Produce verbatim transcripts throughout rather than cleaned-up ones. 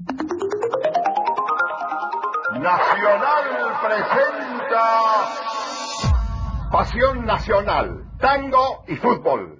Nacional presenta Pasión Nacional, tango y fútbol.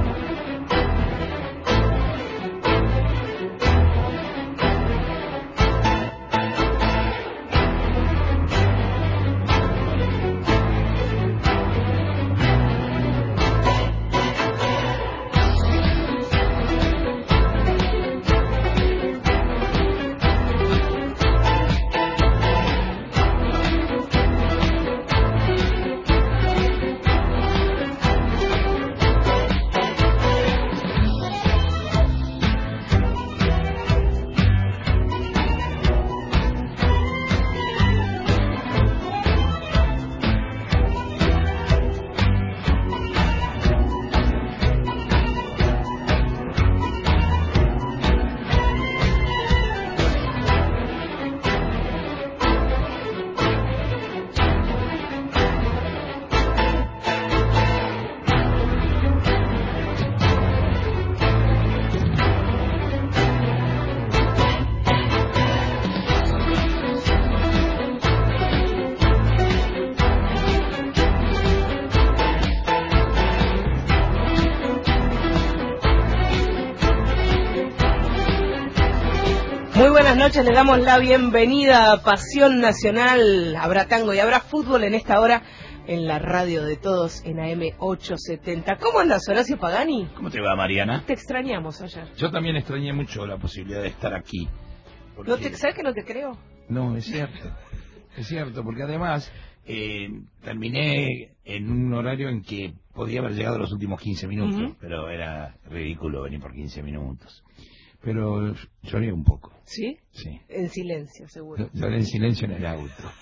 Buenas noches, les damos la bienvenida a Pasión Nacional. Habrá tango y habrá fútbol en esta hora en la radio de todos en A M ochocientos setenta. ¿Cómo andas, Horacio Pagani? ¿Cómo te va, Mariana? Te extrañamos ayer. Yo también extrañé mucho la posibilidad de estar aquí. Porque... ¿No te sabes que no te creo? No, es cierto. Es cierto, porque además eh, terminé en un horario en que podía haber llegado los últimos quince minutos, uh-huh. pero era ridículo venir por quince minutos. Pero lloré un poco. ¿Sí? Sí. En silencio, seguro. Lloré en silencio en el auto.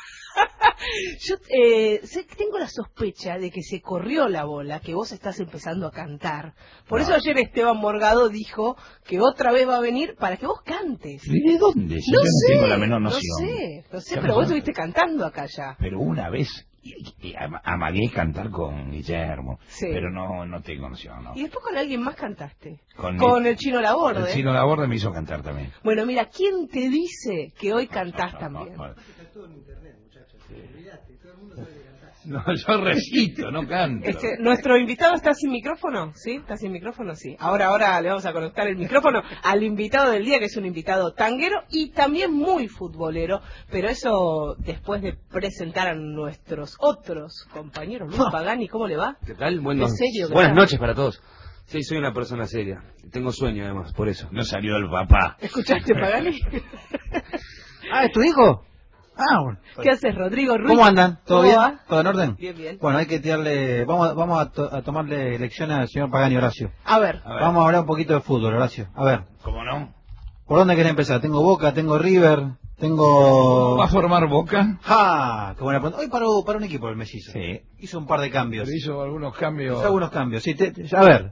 Yo eh, sé, tengo la sospecha de que se corrió la bola, que vos estás empezando a cantar. Por no. eso ayer Esteban Morgado dijo que otra vez va a venir para que vos cantes. ¿De dónde? Si no yo no sé, tengo la menor noción. No sé, no sé, pero vos estuviste cantando acá ya. Pero una vez... Y, y amagué cantar con Guillermo, sí. pero no no tengo noción, ¿no? Y después con alguien más cantaste, con, con el, el Chino Laborde. El Chino Laborde me hizo cantar también. Bueno, mira, ¿quién te dice que hoy cantás no, no, también? No, no. Está todo en internet, muchachos. Sí. Olvídate, todo el mundo sabe cantar. No, yo recito, no canto. Este, ¿Nuestro invitado está sin micrófono? ¿Sí? ¿Está sin micrófono? Sí. Ahora, ahora le vamos a conectar el micrófono al invitado del día, que es un invitado tanguero y también muy futbolero, pero eso después de presentar a nuestros otros compañeros. Luis Pagani, ¿cómo le va? ¿Qué tal? Buenos, serio, buenas tal? noches para todos. Sí, soy una persona seria. Tengo sueño, además, por eso. No salió el papá. ¿Escuchaste, Pagani? Ah, ¿es tu hijo? Ah, bueno. ¿Qué haces, Rodrigo Ruiz? ¿Cómo andan? ¿Todo bien? Va? ¿Todo en orden? Bien, bien. Bueno, hay que tirarle... Vamos, vamos a, to, a tomarle lecciones al señor Pagani, Horacio. A ver. a ver. Vamos a hablar un poquito de fútbol, Horacio. A ver. ¿Cómo no? ¿Por dónde querés empezar? Tengo Boca, tengo River, tengo... ¿Va a formar Boca? ¡Ja! Qué buena pregunta. Hoy paró, paró un equipo el mellizo. Sí. Hizo un par de cambios. Pero hizo algunos cambios. Hizo algunos cambios, sí. Te, te, a ver.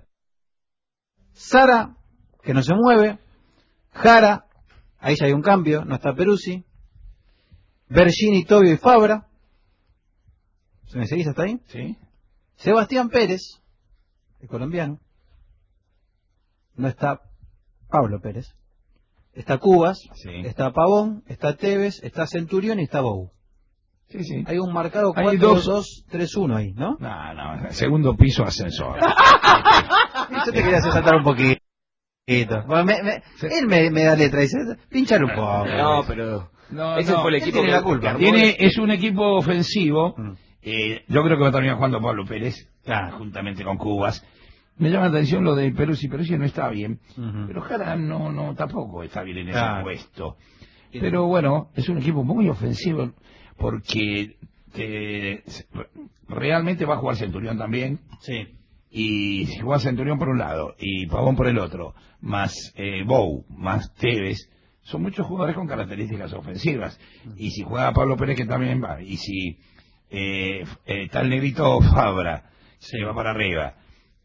Sara, que no se mueve. Jara, ahí ya hay un cambio, no está Peruzzi. Bergini, Tobio y Fabra. ¿Se me seguís hasta ahí? Sí. Sebastián Pérez, el colombiano. No está Pablo Pérez. Está Cubas, sí. Está Pavón, está Tevez, está Centurión y está Bou. Sí, sí. Hay un marcado cuatro dos tres uno ahí, ¿no? No, no, segundo piso ascensor. Yo te quería hacer saltar un poquito. Bueno, me, me, sí. Él me, me da letra y dice, pinchale un poco. No, pero... No, ese no, fue el equipo tiene que la culpa. Tiene, es un equipo ofensivo. Mm. Eh, yo creo que va a terminar jugando Pablo Pérez, claro. juntamente con Cubas. Me llama la atención lo de Peruzzi. Peruzzi no está bien, uh-huh. pero Jara no, no tampoco está bien en claro. ese puesto. Pero bueno, es un equipo muy ofensivo porque te, realmente va a jugar Centurión también. Sí. Y si juega Centurión por un lado y Pavón por el otro, más eh, Bou, más Tevez, son muchos jugadores con características ofensivas. Y si juega Pablo Pérez, que también va, y si eh, eh, tal negrito Fabra se va para arriba.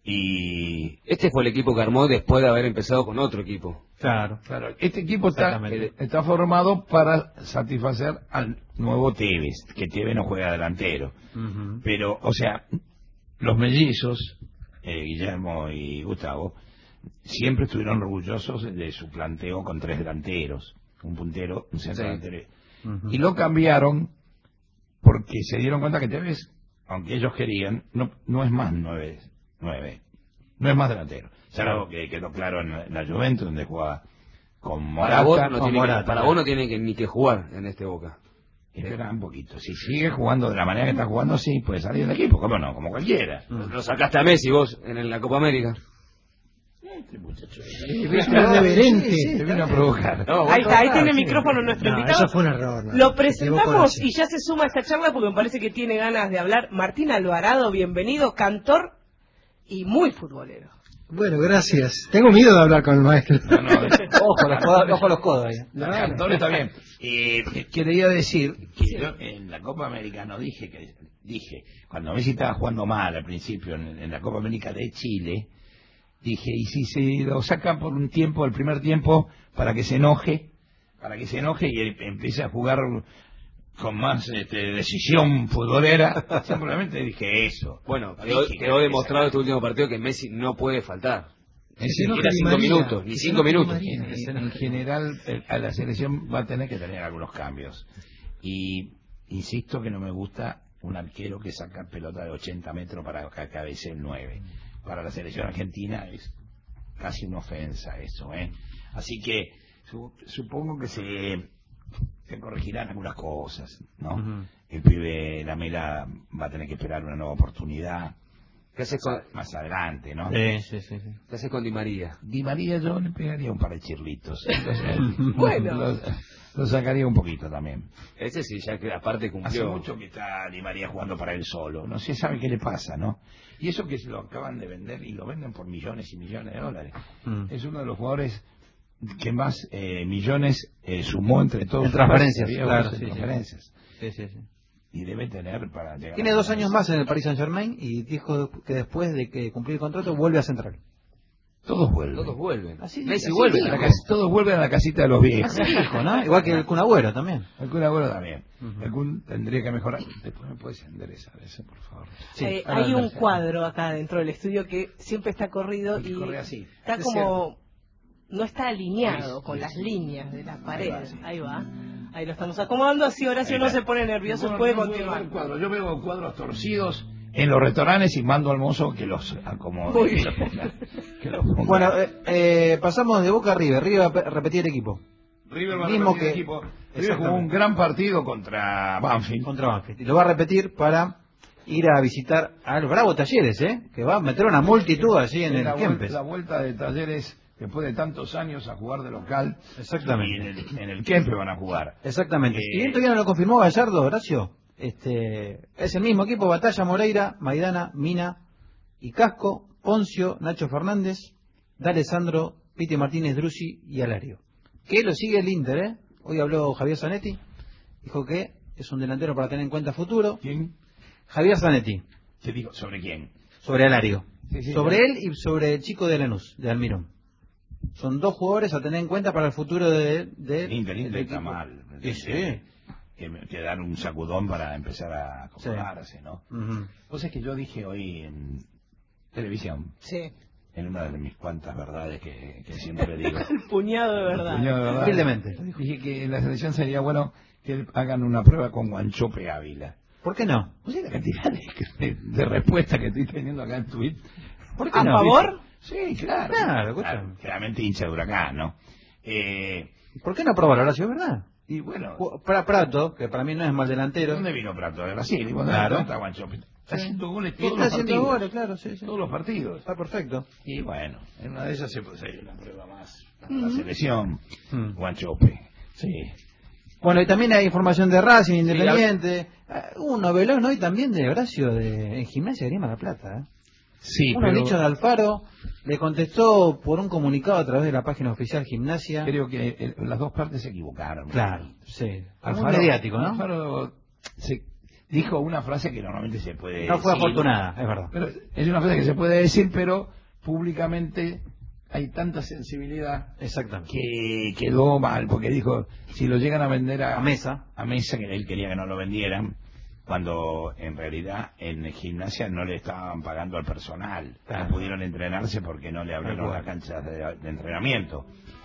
Y este fue el equipo que armó después de haber empezado con otro equipo. Claro, claro. Este equipo está, está formado para satisfacer al nuevo Tevez, que Tevez no juega delantero. Uh-huh. Pero, o sea, los mellizos, eh, Guillermo y Gustavo, siempre estuvieron orgullosos de su planteo con tres delanteros, un puntero, un centro Sí. delantero. Ujú. Y lo cambiaron porque se dieron cuenta que Tevez, aunque ellos querían, no, no es más nueve, nueve, no es más delantero. Ya algo que quedó claro en la, en la Juventus, donde jugaba con Para vos Morata. no o tiene, Morata, que, para claro. vos no tiene que, ni que jugar en este Boca. Espera un poquito. Si sigue jugando de la manera que está jugando, sí, puede salir del equipo. ¿Cómo no? Como cualquiera. Mm. Lo sacaste a Messi vos en la Copa América. Este muchacho. Es irreverente. Sí, te vino a provocar. No, vos Ahí está, ahí tocás, tiene el sí. micrófono nuestro No, invitado. eso fue un error. no. Lo Se equivocó presentamos la y ya se suma a esta charla porque me parece que tiene ganas de hablar. Martín Alvarado, bienvenido, cantor y muy futbolero. Bueno, gracias. Tengo miedo de hablar con el maestro. No, no, es- Ojo, los codos, ojo los codos ahí. El cantor está bien. Eh, quería decir que yo en la Copa América no dije que dije cuando Messi estaba jugando mal al principio en, en la Copa América de Chile, dije, y si se lo sacan por un tiempo, el primer tiempo, para que se enoje, para que se enoje y empiece a jugar con más este, decisión futbolera, simplemente dije eso. Bueno, No quedó, dije que quedó hay que demostrado sacar. este último partido que Messi no puede faltar. En Ni serio, siquiera Di cinco María, minutos, ni que se cinco enoje Di minutos. María. En, en general, eh, a la selección va a tener que tener algunos cambios. Y insisto que no me gusta un arquero que saca pelota de ochenta metros para que cabecee el nueve. Para la selección argentina es casi una ofensa eso, ¿eh? Así que su- supongo que se, se corregirán algunas cosas, ¿no? Ujú. El pibe Lamela va a tener que esperar una nueva oportunidad ¿Qué haces con, más adelante, ¿no? Sí, sí, sí. sí. qué haces con Di María? Di María yo le pegaría un par de chirlitos. Entonces, Bueno. Lo, lo sacaría un poquito también. Ese sí, ya que aparte Hace cumplió. mucho que está Di María jugando para él solo. No se sabe qué le pasa, ¿no? Y eso que se lo acaban de vender y lo venden por millones y millones de dólares. Mm. Es uno de los jugadores que más eh, millones eh, sumó entre todos. En transferencias, Había claro, otros en sí, sí. transferencias. Sí, sí, sí. Y debe tener para llegar. Tiene a- dos años más en el Paris Saint Germain y dijo que después de que cumplir el contrato vuelve a Central. Todos vuelven. Todos vuelven. Así- Messi así vuelve. dijo. A la cas- todos vuelven a la casita de los viejos. Así dijo, ¿no? Igual que el Kun Agüero también. El Kun Agüero también. Ujú. El Kun tendría que mejorar. Después me puedes enderezar eso, por favor. Sí, Eh, ahora hay un endereza. cuadro acá dentro del estudio que siempre está corrido Porque y corre así. está Es como no está alineado Sí, con sí, las sí. líneas de la pared. va, sí. Ahí va. Ahí lo estamos acomodando, así Horacio Ahí no está. se pone nervioso, Bueno, puede no puedo continuar. ver cuadros. Yo veo cuadros torcidos en los restaurantes y mando al mozo que los acomode. Muy que bien. los ponga- que los ponga. Bueno, eh, eh, pasamos de Boca a River. River va a pe- repetir el equipo. River va a mismo repetir que- equipo. River jugó Exactamente. un gran partido contra Banfield. Contra Banfield. Y lo va a repetir para ir a visitar al Bravo Talleres, ¿eh? Que va a meter una multitud allí en Es el la, vuel- Kempes. la vuelta de Talleres después de tantos años a jugar de local. Exactamente. Y en el, en el Kempes van a jugar. Exactamente. Eh, Y bien todavía no lo confirmó Gallardo, Horacio. Este, es el mismo equipo, Batalla, Moreira, Maidana, Mina y Casco, Poncio, Nacho Fernández, D'Alessandro, Piti Martínez, Drusi y Alario. Que lo sigue el Inter, ¿eh? Hoy habló Javier Zanetti, dijo que es un delantero para tener en cuenta a futuro. ¿Quién? Javier Zanetti, ¿Te digo sobre quién? sobre Alario. Sí, sí, sobre ya. él y sobre el chico de Lanús, de Almirón. Son dos jugadores a tener en cuenta para el futuro de, de El Inter, el Inter del está equipo. mal. Sí, sí. Que, que dar un sacudón para empezar a acomodarse, ¿no? Ujú. Vos es que yo dije hoy en televisión, Sí, en una de mis cuantas verdades que, que siempre digo. el puñado de verdad. Puñado de verdades, Humildemente. Dije que en la selección sería bueno que hagan una prueba con Guanchope Ávila. ¿Por qué no? ¿Vos sabés la cantidad de, de, de respuestas que estoy teniendo acá en Twitter? ¿Por qué ¿A no? favor? Sí, claro. Claro, escúchame. Claramente hincha de Huracán, ¿no? Eh, ¿Por qué no probar Horacio, verdad? y bueno, Ju- Pra- Prato, que para mí no es mal delantero. ¿dónde vino Prato? De Brasil. Y bueno, Claro. ¿dónde está Guanchope? Está haciendo goles Y todos está los haciendo partidos. goles, claro, sí, sí. Todos los partidos. Está perfecto. Y bueno, en una de ellas se puede hacer una prueba más para la selección. Mm. Guanchope. Sí. Bueno, y también hay información de Racing, Independiente. Ah, Hubo un novelón hoy también de Horacio de, en Gimnasia de Grima La Plata. ¿eh? Sí, Unos pero dichos de Alfaro le contestó por un comunicado a través de la página oficial Gimnasia. creo que eh, las dos partes se equivocaron. Claro, sí. Muy Alfaro, mediático, ¿no? Alfaro se dijo una frase que normalmente se puede No fue decir. afortunada, es verdad. Pero es una frase que se puede decir, pero públicamente hay tanta sensibilidad Exactamente. que quedó mal, porque dijo, si lo llegan a vender a, A Mesa. a Mesa, que él quería que no lo vendieran, cuando en realidad en Gimnasia no le estaban pagando al personal, Claro. no pudieron entrenarse porque no le abrieron Tal cual. las canchas de, de entrenamiento.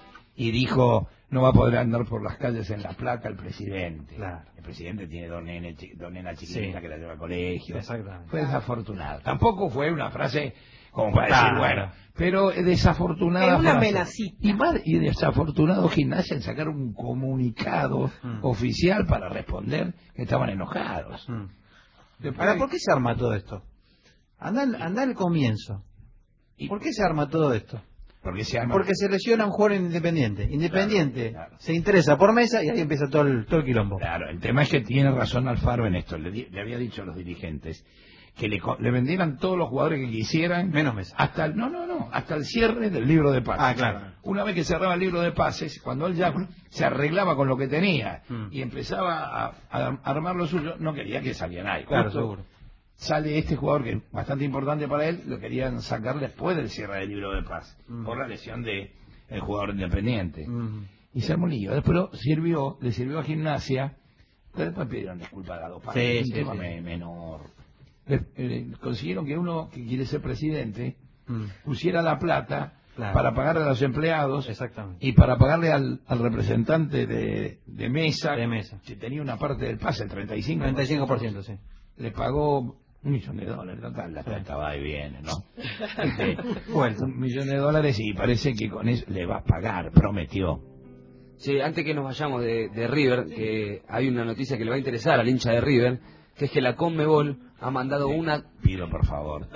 Y dijo, no va a poder andar por las calles en La Plata el presidente. Claro. El presidente tiene dos, nene, chi- dos nenas chiquititas Sí. que la lleva al colegio. Exactamente. Fue desafortunado. Tampoco fue una frase como para decir, Claro. bueno, pero desafortunada Es una frase. amenacita. Y, mal- y desafortunado Gimnasia en sacar un comunicado Mm. oficial para responder que estaban enojados. Mm. Después- Ahora, ¿por qué se arma todo esto? Anda, al- anda al comienzo. y- ¿Por qué se arma todo esto? Porque se llama... Porque se lesiona un jugador en Independiente. Independiente Claro, claro. se interesa por Mesa y ahí empieza todo el, todo el quilombo. Claro, el tema es que tiene razón Alfaro en esto. Le, di- le había dicho a los dirigentes que le, co- le vendieran todos los jugadores que quisieran. Menos Mesa. Hasta el, no, no, no, hasta el cierre del libro de pases. Ah, claro. Una vez que cerraba el libro de pases, cuando él ya se arreglaba con lo que tenía Mm. y empezaba a, a armar lo suyo, no quería que saliera nadie. Claro, Justo seguro. Sale este jugador que es bastante importante para él, lo querían sacar después del cierre del libro de pases, Mm. por la lesión de el jugador independiente. Mm. Y se armó un lío. Después lo sirvió, le sirvió a Gimnasia, pero después pidieron disculpas a Gado Paz. Sí, Es un sí, tema sí. me- menor. Le- eh, consiguieron que uno que quiere ser presidente Mm. pusiera la plata Claro. para pagarle a los empleados Exactamente. y para pagarle al, al representante de, de Mesa, De Mesa. que tenía una parte del pase, el treinta y cinco por ciento. treinta y cinco por ciento, sí. Le pagó un millón de dólares, total, la Sí. plata va y viene, ¿no? Este, Vuelta. un millón de dólares y parece que con eso le va a pagar, prometió. Sí, antes que nos vayamos de, de River, que hay una noticia que le va a interesar al hincha de River, que es que la Conmebol ha mandado una... Pido por favor.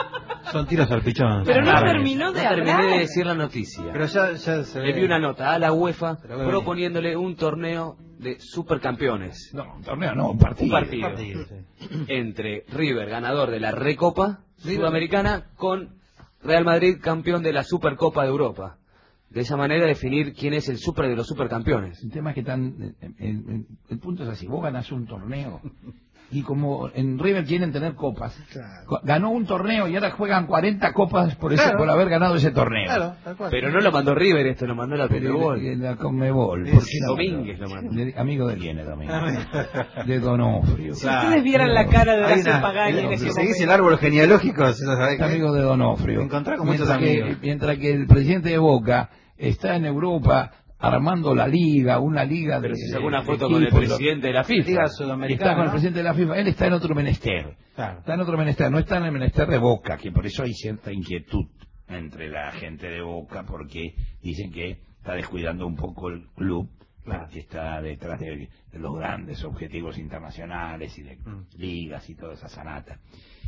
Son tiros al pichón. Pero no Claro. terminó de No terminé hablar. de decir la noticia. Pero ya, ya se Le ve. vi una nota a la UEFA Se lo veo proponiéndole un torneo de supercampeones No, un torneo no, un partido. Un partido. Partido, sí. entre River, ganador de la Recopa Sudamericana, con Real Madrid, campeón de la Supercopa de Europa. De esa manera definir quién es el super de los supercampeones. El tema es que tan, el, el- el punto es así, vos ganás un torneo y como en River quieren tener copas, Claro. co- ganó un torneo y ahora juegan cuarenta copas por ese, Claro. por haber ganado ese torneo. Claro, tal cual. Pero no lo mandó River, esto lo mandó la Pero Conmebol. en la Conmebol. ¿Por qué lo Domínguez mandó? lo mandó. De- amigo de quién es Domínguez? De Donofrio. Si ustedes vieran la cara de Hay Horacio una- Pagani en Si ese seguís el momento. árbol genealógico, se lo sabés Es que- amigo de Donofrio. Me encontré con muchos mientras que, amigos. mientras que el presidente de Boca está en Europa armando la liga, una liga de... Pero se sacó de- una de foto con el equipos, lo- presidente de la FIFA. Liga Está Sudamericana, con el ¿no? presidente de la FIFA, él está en otro menester. Claro. Está en otro menester, no está en el menester de Boca, que por eso hay cierta inquietud entre la gente de Boca, porque dicen que está descuidando un poco el club, Claro. que está detrás de, de los grandes objetivos internacionales y de Mm. ligas y toda esa sanata.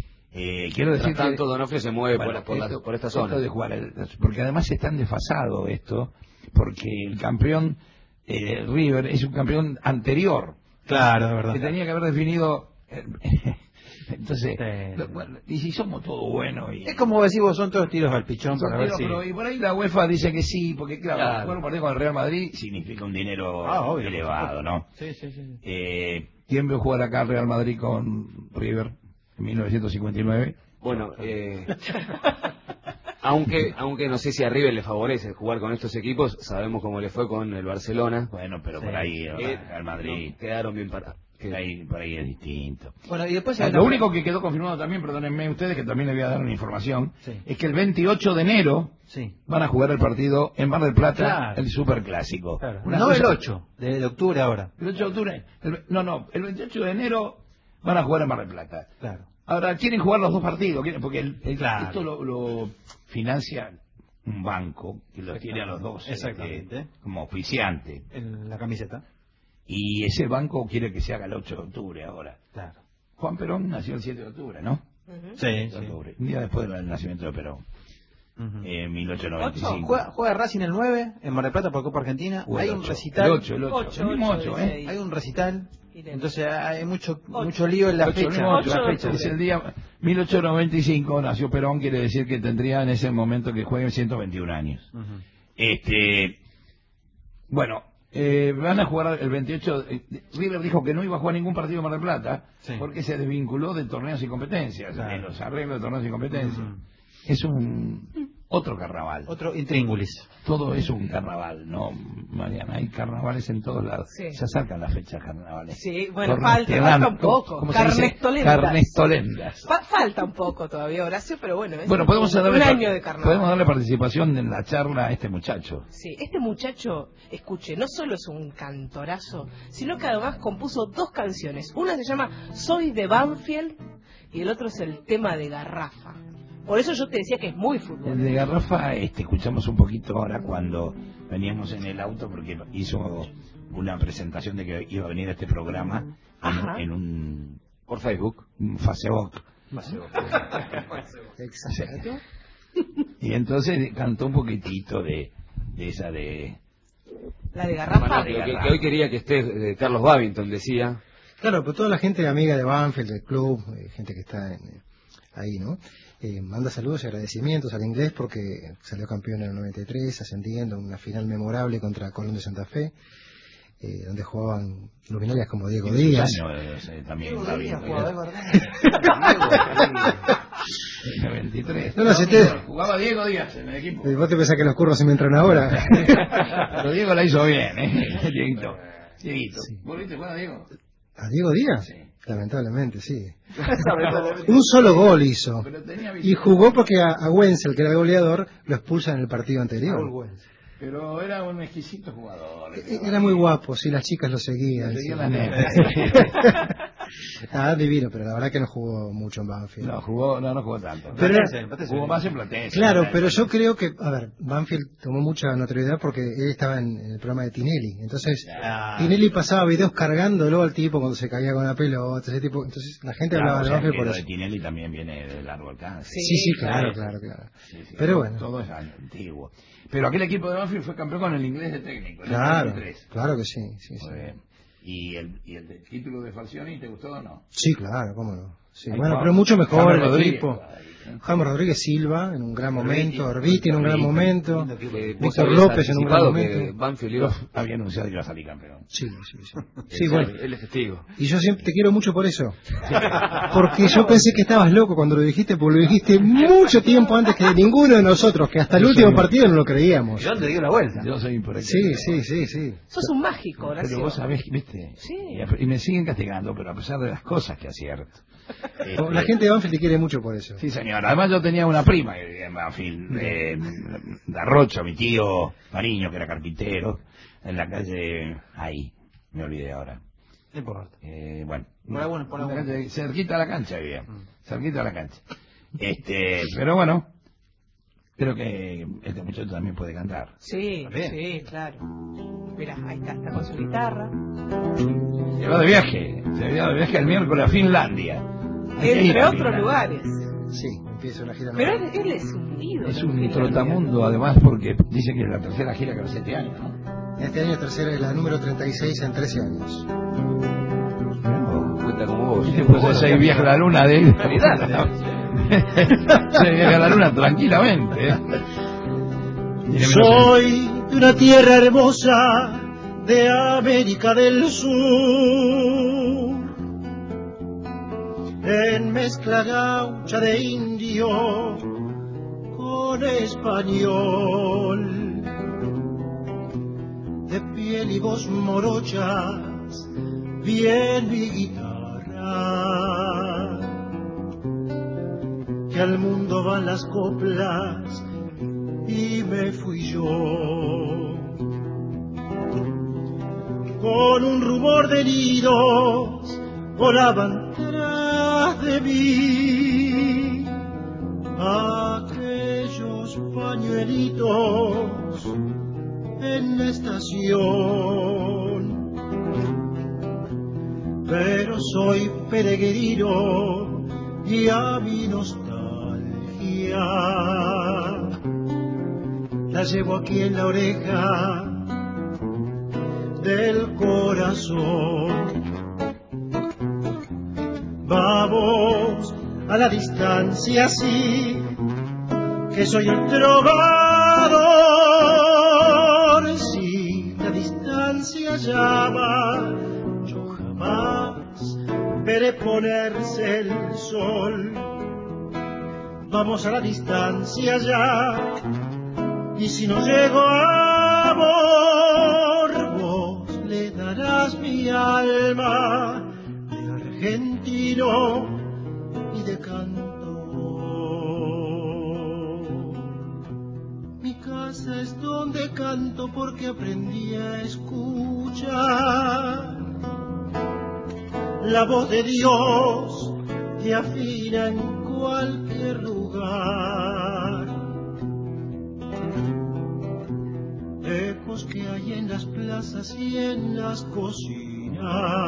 Eh, quiero Mientras decir que... tanto, Donofrio se mueve Bueno, por, por, la- esto- por esta esto zona. de jugar el- porque además es tan desfasado esto, porque el campeón eh, River es un campeón anterior, Claro, de verdad. que tenía que haber definido... eh, entonces, Sí. lo- bueno, y si somos todos buenos... Y, Es como decís vos, son todos tiros al pichón son para ver tiros, si... pero- y por ahí la UEFA dice que sí, porque claro, Claro. jugar un partido con el Real Madrid significa un dinero Ah, obvio, elevado, ¿no? Sí, sí, sí. Eh, ¿Quién vio jugar acá al Real Madrid con River en mil novecientos cincuenta y nueve? Bueno, eh, aunque aunque no sé si a River le favorece jugar con estos equipos, sabemos cómo le fue con el Barcelona. Bueno, pero Sí. por ahí el Eh, Real Madrid... no, quedaron bien parados. Por ahí, por ahí es distinto. Bueno, y después... Ah, hay lo una- único que quedó confirmado también, perdónenme ustedes, que también les voy a dar una información, Sí. es que el veintiocho de enero Sí. van a jugar el partido en Mar del Plata, Claro. el Superclásico. Claro. Una No cosa- el ocho, de, de octubre ahora. El ocho de octubre. el- no, no, el veintiocho de enero van a jugar en Mar del Plata. Claro. Ahora, quieren jugar los dos partidos, quieren- porque el- el- Claro. esto lo, lo financia un banco que los tiene a los dos Exactamente. este, como oficiante. En la camiseta. Y ese banco quiere que se haga el ocho de octubre ahora. Claro. Juan Perón nació el siete de octubre, ¿no? Ujú. Sí, De sí. octubre, un día después del nacimiento de Perón, Ujú. en mil ochocientos noventa y cinco. Juega, juega Racing el nueve en Mar del Plata por Copa Argentina. O el Hay un ocho, recital. El ocho, el ocho. Ocho, el mismo ocho, ocho, ¿eh? dieciséis. Hay un recital. Irene. Entonces hay mucho Ocho. mucho lío en la El ocho, el fecha. mismo ocho, Ocho la de fecha. octubre. Es el día mil ochocientos noventa y cinco, nació Perón, quiere decir que tendría en ese momento que juegue ciento veintiún años. Ujú. Este, bueno, eh, van a jugar el veintiocho. eh, River dijo que no iba a jugar ningún partido en Mar del Plata Sí. porque se desvinculó de torneos y competencias, Claro. de los arreglos de torneos y competencias. Ujú. Es un otro carnaval. Otro intríngulis. Todo es un carnaval, ¿no, Mariana? Hay carnavales en todos lados. Sí. Se acercan las fechas carnavales. Sí, bueno, Cornestolendas. falta, falta un poco. ¿Cómo se dice? Carnestolendas. Carnestolendas. Fa- falta un poco todavía, Horacio, pero bueno, es Bueno, podemos un, darle, un año de carnaval. podemos darle participación en la charla a este muchacho. Sí, este muchacho, escuche, no solo es un cantorazo, sino que además compuso dos canciones. Una se llama Soy de Banfield y el otro es el tema de Garrafa. Por eso yo te decía que es muy El fútbol. de Garrafa, este, escuchamos un poquito ahora cuando veníamos en el auto porque hizo una presentación de que iba a venir a este programa Ajá. en, en un, Por Facebook. un Facebook. Exacto. Y entonces cantó un poquitito de, de esa de... La de Garrafa. Bueno, pero que, que hoy quería que esté eh, Carlos Babington, decía. Claro, pues toda la gente amiga de Banfield, del club, eh, gente que está en, ahí, ¿no? Eh, manda saludos y agradecimientos al inglés porque salió campeón en el noventa y tres, ascendiendo en una final memorable contra Colón de Santa Fe, eh, donde jugaban luminarias como Diego Díaz. Años, eh, también está bien. veintitrés. No, no, si te- Jugaba Diego Díaz en el equipo. Eh, Vos te pensás que los curros se me entran ahora. Pero Diego la hizo bien, ¿eh? Dieguito. Dieguito. Sí. ¿Vos viste jugar a Diego? ¿A Diego Díaz? Sí. Lamentablemente, sí. Un solo gol hizo. Pero tenía Y jugó porque a, a Wenzel, que era el goleador, lo expulsan en el partido anterior. Pero era un exquisito jugador. E- Era muy guapo, sí, las chicas lo seguían. Seguía sí. la neta. Ah, divino, pero la verdad que no jugó mucho en Banfield. No, jugó, no, no jugó tanto. Pero- jugó más en Platense. Claro, pero yo creo que, a ver, Banfield tomó mucha notoriedad porque él estaba en, en el programa de Tinelli. Entonces, Ah. Tinelli pasaba videos cargándolo al tipo cuando se caía con la pelota, ese tipo. Entonces, la gente Claro, hablaba o de sea, Banfield que por lo eso. de Tinelli también viene de largo alcance. Sí, sí, claro, claro, claro. Sí, sí, Pero todo- bueno. Todo es antiguo. Pero aquel equipo de Banfield fue campeón con el inglés de técnico. en el Claro, noventa y tres. claro que sí, sí, sí. Muy bien. ¿Y el, y el de- título de Falcioni te gustó o no? Sí, claro, cómo no. Sí, Ahí bueno, Juan- pero mucho mejor James el Rodríguez, equipo. ahí, ¿eh? James Rodríguez Silva en un gran momento, Orbiti, Orbiti en un gran Orbiti, momento, Que vos Víctor habías López en un gran anticipado que momento. Banfield iba. Había anunciado que iba a salir campeón. Sí, sí, sí. Sí, bueno. Él es testigo. Y yo siempre te quiero mucho por eso. Porque yo pensé que estabas loco cuando lo dijiste, porque lo dijiste mucho tiempo antes que ninguno de nosotros, que hasta el Yo último soy- partido no lo creíamos. Yo te dio la vuelta. Yo soy por Sí, sí, sí, sí. Sos un mágico, Horacio. Pero vos sabés, viste, Sí. y, a- y me siguen castigando, pero a pesar de las cosas que acierto. Este, La gente de Banfield te quiere mucho por eso. Sí, señor. Además yo tenía una prima que vivía en Banfield, eh, de Arrocho, mi tío Mariño, que era carpintero, en la calle, ahí, me olvidé ahora. No importa. Eh, bueno, Por alguna- por en la alguna. calle, cerquita a la cancha vivía, cerquita a la cancha. Este, pero bueno, creo que este muchacho también puede cantar. Sí, También. sí, claro. Mira, ahí está, está con su guitarra. Se va de viaje, se va de viaje el miércoles a Finlandia. Hay que ir Entre a otros Finlandia. lugares. Sí, empieza una gira. Pero nueva. él, él es un ídolo. Es un Finlandia. trotamundo además porque dice que es la tercera gira que hace este año, ¿no? Este año es tercera, es la número treinta y seis en trece años. Cuenta como vos. Sí, pues seis viajes a la luna de seis viajes a la luna tranquilamente. ¿eh? Tiene menos- Soy de una tierra hermosa de América del Sur, en mezcla gaucha de indio con español, de piel y voz morochas, bien mi guitarra, que al mundo van las coplas y me fui yo, con un rumor de nidos volaban tras de mí aquellos pañuelitos en la estación, pero soy peregrino y a mi nostalgia la llevo aquí en la oreja del corazón. Vamos a la distancia, sí, que soy el trovador. Si la distancia llama, yo jamás veré ponerse el sol. vamos a la distancia ya. Y si no llego a amor, vos le darás mi alma de argentino y de cantor. Mi casa es donde canto porque aprendí a escuchar la voz de Dios que afina en cualquier lugar. Ecos que hay en las plazas y en las cocinas,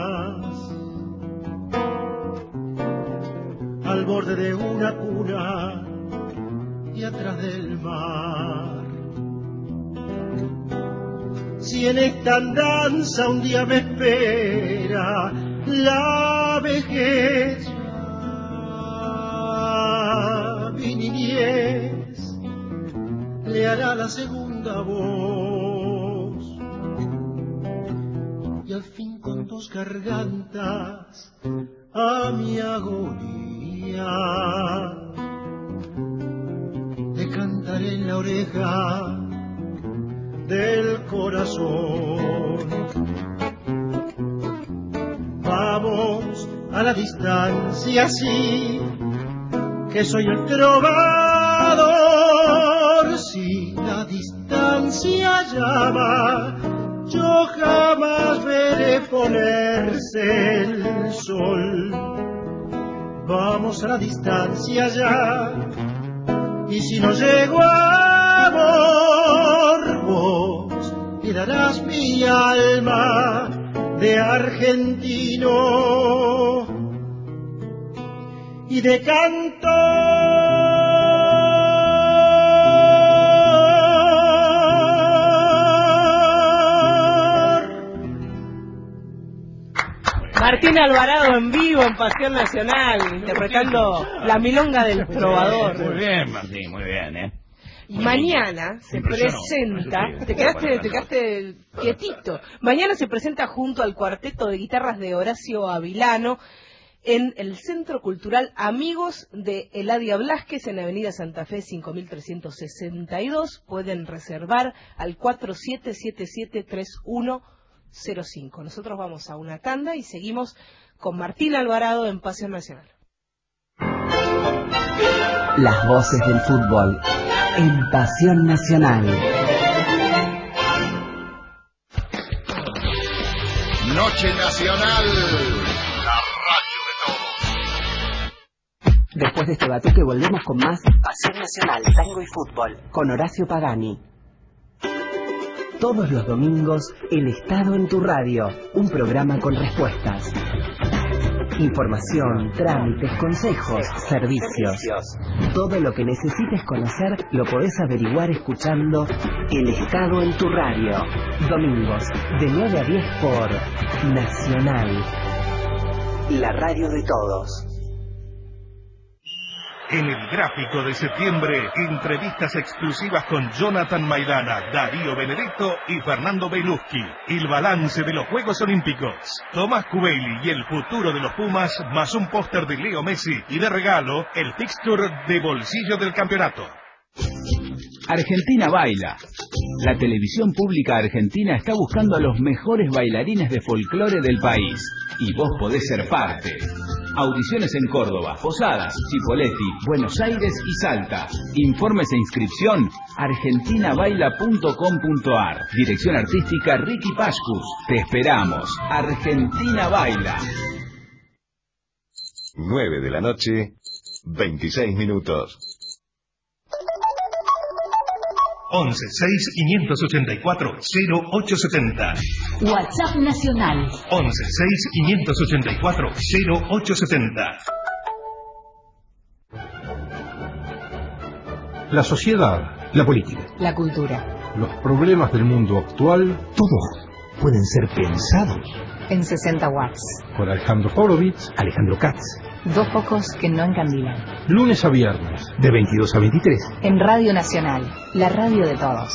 al borde de una cuna y atrás del mar. Si en esta andanza un día me espera la vejez, mi niñez le hará la segunda voz, y al fin con dos gargantas a mi agonía le cantaré en la oreja del corazón. Vamos a la distancia, sí, que soy el trovador. Si la distancia llama, yo jamás veré ponerse el sol. Vamos a la distancia ya, y si no llego a amor, vos me darás mi alma de argentino y de cantor. Martín Alvarado en vivo en Pasión Nacional, interpretando la milonga del trovador. Muy bien, Martín, muy bien, ¿eh? Mañana se presenta, te quedaste, te quedaste quietito. Mañana se presenta junto al cuarteto de guitarras de Horacio Avilano en el Centro Cultural Amigos de Eladia Blasquez en Avenida Santa Fe cinco mil trescientos sesenta y dos. Pueden reservar al cuatro siete siete siete tres uno cero cinco. Nosotros vamos a una tanda y seguimos con Martín Alvarado en Pasión Nacional. Las voces del fútbol en Pasión Nacional. Noche Nacional, la radio de todos. Después de este batuque volvemos con más Pasión Nacional, tango y fútbol con Horacio Pagani. Todos los domingos, El Estado en tu radio, un programa con respuestas. Información, trámites, consejos, servicios. Todo lo que necesites conocer lo podés averiguar escuchando El Estado en tu radio. Domingos, de nueve a diez por Nacional, la radio de todos. En el gráfico de septiembre, entrevistas exclusivas con Jonathan Maidana, Darío Benedetto y Fernando Beluschi. El balance de los Juegos Olímpicos. Tomás Cubelli y el futuro de los Pumas, más un póster de Leo Messi y de regalo, el fixture de bolsillo del campeonato. Argentina Baila. La televisión pública argentina está buscando a los mejores bailarines de folclore del país. Y vos podés ser parte. Audiciones en Córdoba, Posadas, Chipoleti, Buenos Aires y Salta. Informes e inscripción argentina baila punto com punto ar. Dirección artística Ricky Pascus. Te esperamos. Argentina Baila. nueve de la noche, veintiséis minutos. once seis quinientos ochenta y cuatro cero ocho setenta. WhatsApp Nacional. once seis quinientos ochenta y cuatro cero ocho setenta. La sociedad, la política, la cultura, los problemas del mundo actual, todos pueden ser pensados en sesenta watts. Con Alejandro Pavlovich, Alejandro Katz. Dos focos que no encandilan. Lunes a viernes, de veintidós a veintitrés. En Radio Nacional, la radio de todos.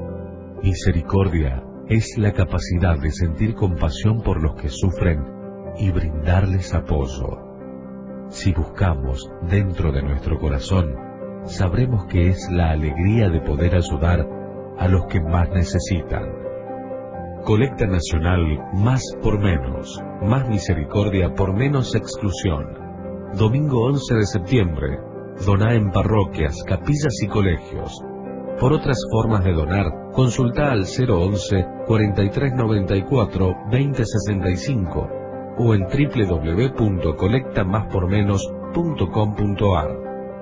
Misericordia es la capacidad de sentir compasión por los que sufren y brindarles apoyo. Si buscamos dentro de nuestro corazón, sabremos que es la alegría de poder ayudar a los que más necesitan. Colecta Nacional Más por Menos, más misericordia por menos exclusión. Domingo once de septiembre, doná en parroquias, capillas y colegios. Por otras formas de donar, consulta al cero once, cuarenta y tres noventa y cuatro, veinte sesenta y cinco o en doble u doble u doble u punto colecta más por menos punto com punto a r.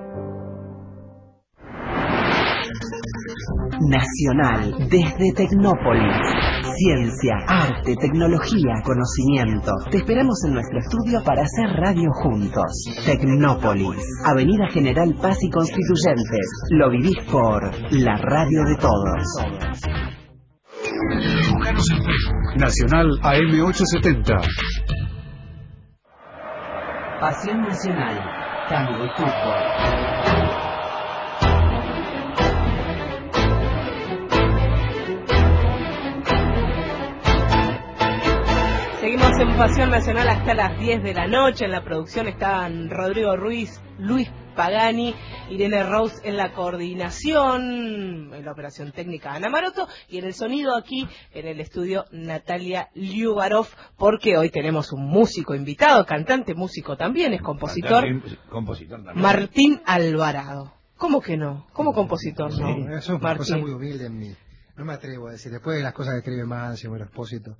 Nacional, desde Tecnópolis. Ciencia, arte, tecnología, conocimiento. Te esperamos en nuestro estudio para hacer radio juntos. Tecnópolis, Avenida General Paz y Constituyentes. Lo vivís por la radio de todos. Búscanos en Facebook. Nacional A M ochocientos setenta. Pasión Nacional, tango y fútbol. Seguimos en Pasión Nacional hasta las diez de la noche. En la producción están Rodrigo Ruiz, Luis Pagani, Irene Rose en la coordinación, en la operación técnica Ana Maroto, y en el sonido aquí en el estudio Natalia Liubarov, porque hoy tenemos un músico invitado, cantante, músico también, es compositor, Cantante, compositor también. Martín Alvarado. ¿Cómo que no? ¿Cómo compositor no? Sí, eso es una Martín. cosa muy humilde en mí. No me atrevo a decir, después de las cosas que escribe Máximo, el Expósito.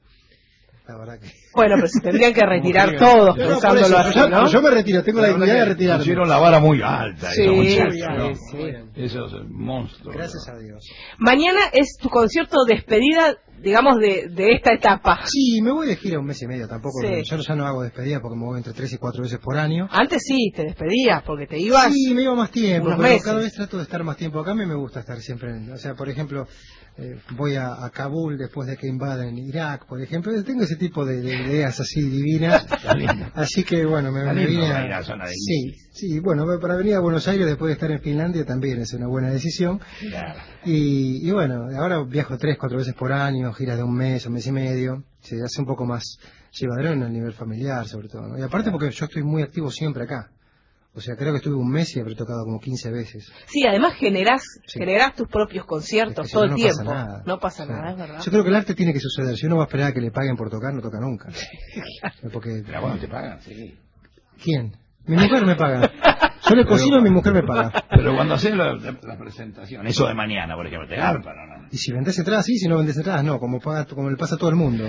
La verdad que... Bueno, pero se tendrían que retirar todos No, pensándolo por así, eso, ¿no? Yo, yo me retiro, tengo la, la dignidad de retirarme. Pusieron la vara muy alta. Sí, esos sí, muchachos, ¿no? sí. Esos monstruos. Gracias a Dios. Mañana es tu concierto despedida, digamos, de, de esta etapa. Sí, me voy de gira un mes y medio, tampoco. Sí. Yo ya no hago despedida porque me voy entre tres y cuatro veces por año. Antes sí, te despedías porque te ibas. Sí, me iba más tiempo, unos pero meses. cada vez trato de estar más tiempo acá. A mí me gusta estar siempre, en, o sea, por ejemplo, eh, voy a, a Kabul después de que invaden Irak, por ejemplo. Tengo ese tipo de, de ideas así divinas. Así que bueno, me, me vine a... La zona de Sí, sí, bueno, para venir a Buenos Aires después de estar en Finlandia también es una buena decisión. Claro. Y, y bueno, ahora viajo tres, cuatro veces por año, giras de un mes, un mes y medio. Se hace un poco más llevadero en el nivel familiar, sobre todo, ¿no? Y aparte porque yo estoy muy activo siempre acá. O sea, creo que estuve un mes y habré tocado como quince veces. Sí, además generás, Sí. generás tus propios conciertos Es que si todo no, el no pasa tiempo. nada. No pasa Claro. nada, es verdad. Yo creo que el arte tiene que suceder. Si uno va a esperar a que le paguen por tocar, no toca nunca. Porque... Pero bueno, te pagan, sí. ¿Quién? Mi mujer me paga. Yo le cocino y mi mujer me paga. Pero cuando haces la, la, la presentación, eso de mañana, por ejemplo, te garpa, ¿no? no. Y si vendes entradas, sí, si no vendes entradas, no, como, paga, como le pasa a todo el mundo.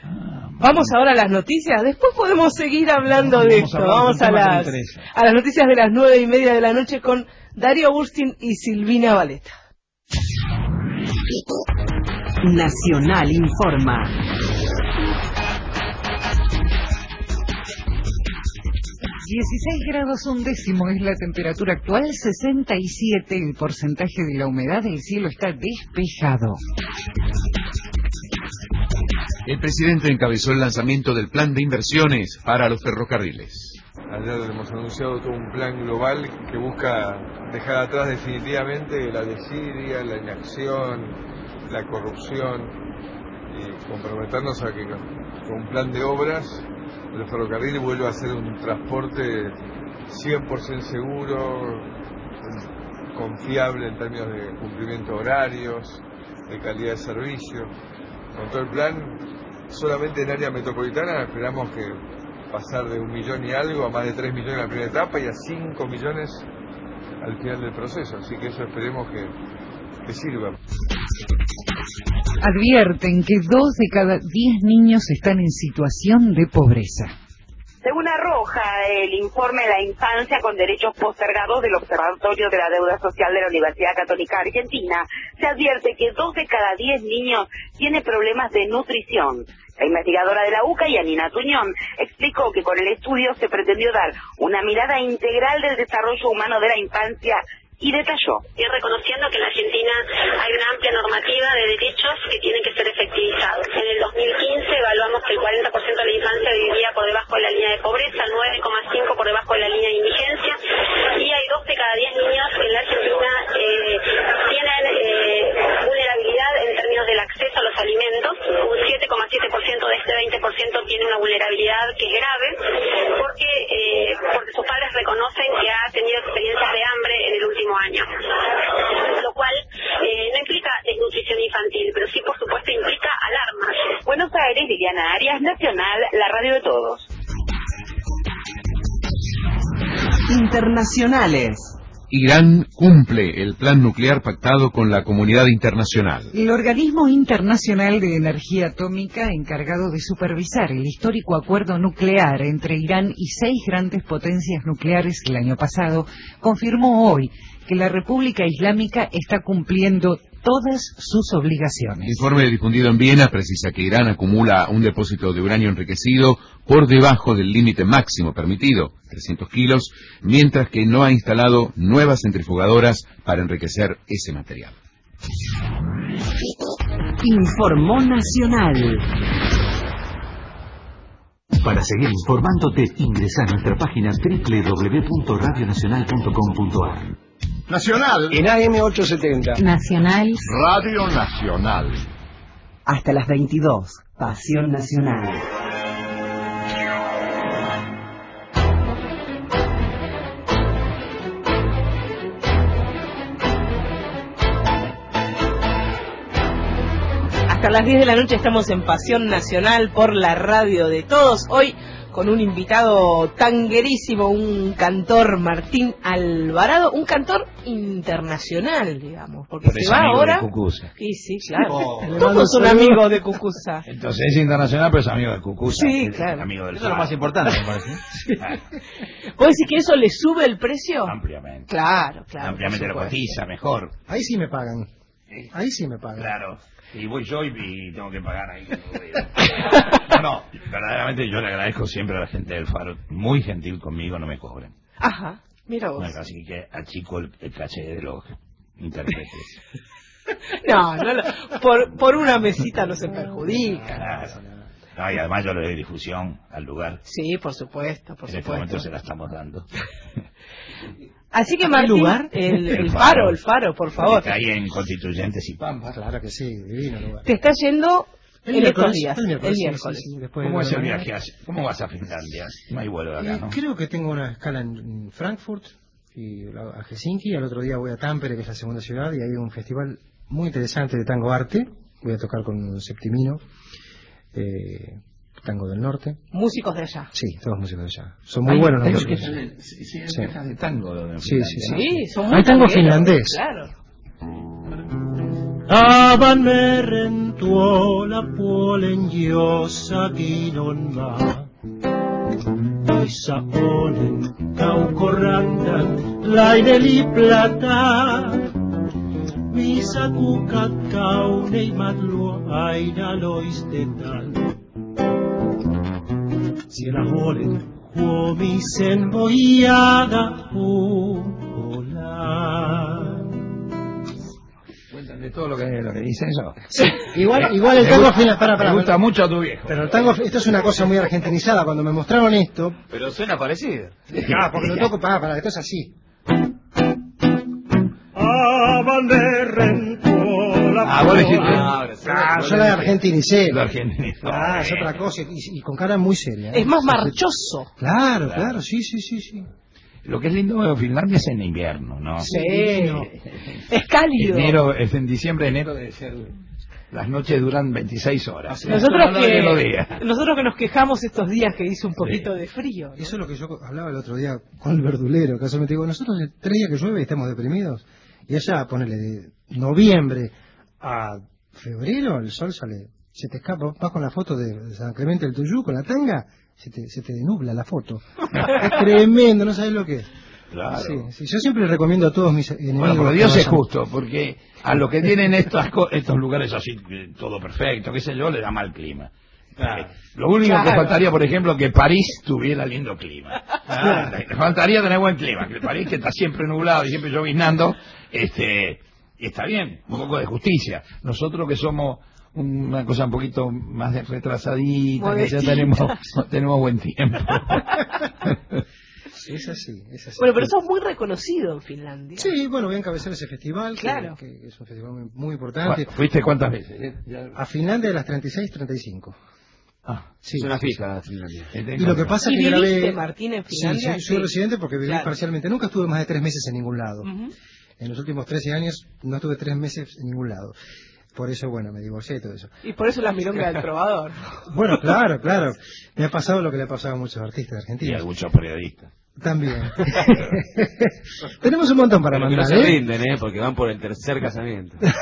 Vamos ahora a las noticias, después podemos seguir hablando Vamos de a esto. hablar de Vamos un a tema que me las, interesa. a las noticias de las nueve y media de la noche con Darío Burstin y Silvina Valeta. Nacional informa. dieciséis grados un décimo es la temperatura actual, sesenta y siete el porcentaje de la humedad, el cielo está despejado. El presidente encabezó el lanzamiento del plan de inversiones para los ferrocarriles. Ayer hemos anunciado todo un plan global que busca dejar atrás definitivamente la desidia, la inacción, la corrupción y comprometernos a que con un plan de obras el ferrocarril vuelva a ser un transporte cien por ciento seguro, confiable en términos de cumplimiento de horarios, de calidad de servicio. Con todo el plan, solamente en área metropolitana esperamos que pasar de un millón y algo a más de tres millones en la primera etapa y a cinco millones al final del proceso. Así que eso esperemos que, que sirva. Advierten que dos de cada diez niños están en situación de pobreza. Según arroja el informe de la infancia con derechos postergados del Observatorio de la Deuda Social de la Universidad Católica Argentina, se advierte que dos de cada diez niños tiene problemas de nutrición. La investigadora de la U C A, Yanina Tuñón, explicó que con el estudio se pretendió dar una mirada integral del desarrollo humano de la infancia y detalló. Y reconociendo que en la Argentina hay una amplia normativa de derechos que tienen que ser efectivizados. En el dos mil quince evaluamos que el cuarenta por ciento de la infancia vivía por debajo de la línea de pobreza, el nueve coma cinco por debajo de la línea de indigencia, y hay dos de cada diez niños que en la Argentina eh, tienen eh, vulnerabilidad en términos del acceso a los alimentos. Un siete coma siete por ciento de este veinte por ciento tiene una vulnerabilidad que es grave. Aires, Liliana Arias, Nacional, la radio de todos. Internacionales. Irán cumple el plan nuclear pactado con la comunidad internacional. El Organismo Internacional de Energía Atómica, encargado de supervisar el histórico acuerdo nuclear entre Irán y seis grandes potencias nucleares el año pasado, confirmó hoy que la República Islámica está cumpliendo todas sus obligaciones. El informe difundido en Viena precisa que Irán acumula un depósito de uranio enriquecido por debajo del límite máximo permitido, trescientos kilos, mientras que no ha instalado nuevas centrifugadoras para enriquecer ese material. Informó Nacional. Para seguir informándote, ingresa a nuestra página doble u doble u doble u punto radio nacional punto com punto a r. Nacional. En A M ochocientos setenta. Nacional. Radio Nacional. Hasta las veintidós. Pasión Nacional. Hasta las diez de la noche estamos en Pasión Nacional por la radio de todos. Hoy con un invitado tanguerísimo, un cantor, Martín Alvarado, un cantor internacional, digamos, porque Pero se es va amigo ahora. de Cucuza. Sí, sí, claro. Oh. Todos son amigos de Cucuza. Entonces es internacional, pero es amigo de Cucuza. Sí, es claro. Amigo del Eso es lo Faro. más importante, me parece. ¿Vos decís que eso le sube el precio? Ampliamente. Claro, claro. Ampliamente lo por supuesto. cotiza, mejor. Ahí sí me pagan. Ahí sí me pagan. Claro. Y voy yo y, y tengo que pagar ahí. No, no, verdaderamente yo le agradezco siempre a la gente del Faro, muy gentil conmigo, no me cobren. Ajá, mira vos. No, así que achico el, el caché de los intérpretes. No, no, lo- por, por una mesita no se perjudica. Claro. No, y además yo le doy difusión al lugar. Sí, por supuesto, por En este supuesto. momento se la estamos dando. Así que ¿Qué Martín, lugar? El, el El faro, Faro. el faro, por favor. Está ahí en Constituyentes y Pampa. Claro que sí, divino lugar. Te está yendo El en estos miércoles, días, el miércoles, el sí, miércoles. sí, sí, después ¿Cómo de es la el mañana. viaje? ¿Cómo vas a Finlandia? No hay vuelo de acá, Eh, ¿no? Creo que tengo una escala en Frankfurt y la- a Helsinki. Al otro día voy a Tampere, que es la segunda ciudad, y hay un festival muy interesante de tango arte. Voy a tocar con un septimino, eh, tango del norte. Músicos de allá. Sí, todos músicos de allá. Son muy Hay- buenos los hay músicos. orquestas de- sí, sí, hay Sí. orquestas de tango de Sí, Finlandia, sí, sí. ¿no? Sí, son muy Hay tango tangueros, finlandés. Claro. Tavan meren tuolla puolen jossakin on maa. Missä olen kaukorannan laineli plata. Missä kukat kauneimmat luo aina loistetaan. Siellä huolen huomisen voi jäädä huolaan. Cuentan de todo lo que, lo que dice eso. Igual, igual el tango final, para, para. Me gusta mucho a tu viejo. Pero el tango, esto es una cosa muy argentinizada. Cuando me mostraron esto, Pero suena parecido. ah, porque lo toco, para, para, esto es así. Tavan meren tuolla Ah, vos le dijiste. Ah, ahora sí. Ah, yo la argentinicé. Lo argentinizó. Ah, es otra cosa, y, y con cara muy seria. ¿eh? Es más marchoso. Claro, claro, sí, sí, sí, sí. Lo que es lindo de Finlandia es en invierno, ¿no? Sí. Es cálido. Enero, es en diciembre, enero debe ser. Las noches duran veintiséis horas. Nosotros No, no, no, que, no diga. nosotros que nos quejamos estos días que hizo un poquito de frío. ¿no? Eso es lo que yo hablaba el otro día con el verdulero. Casualmente digo, nosotros de tres días que llueve y estamos deprimidos. Y allá, ponele de noviembre a febrero, el sol sale. Se te escapa, vas con la foto de San Clemente del Tuyú, con la tanga, se te, se te nubla la foto. Es tremendo, no sabes lo que es. Claro. Sí, sí, yo siempre le recomiendo a todos mis enemigos. Bueno, pero que Dios es vayan. justo, porque a los que tienen estas co- estos lugares así, eh, todo perfecto, qué sé yo, le da mal clima. Eh, lo único que Claro. faltaría, por ejemplo, que París tuviera lindo clima. Ah, le faltaría tener buen clima, que París, que está siempre nublado y siempre lloviznando, este, está bien, un poco de justicia. Nosotros que somos una cosa un poquito más de retrasadita, que ya Modestita. tenemos, tenemos buen tiempo. Es así, es así. Bueno, pero sos muy reconocido en Finlandia. Sí, bueno, voy a encabezar ese festival, que- Claro. que, que es un festival muy, muy importante. ¿Fuiste cuántas veces? A Finlandia de las treinta y seis, treinta y cinco. Ah, Sí, Es una sí, fija Finlandia. Y lo que pasa ¿Y es que viviste, grabé... Martín, en Sí, Finlandia? sí, soy Sí. residente porque viví Claro. parcialmente. Nunca estuve más de tres meses en ningún lado. Ujú. En los últimos trece años no estuve tres meses en ningún lado. por eso, bueno, me divorcié y todo eso. Y por eso la milonga del trovador. Bueno, claro, claro. Me ha pasado lo que le ha pasado a muchos artistas argentinos. Y a muchos periodistas. También. Tenemos un montón para Pero mandar, que no se ¿eh? rinden, ¿eh? Porque van por el tercer casamiento. Bien,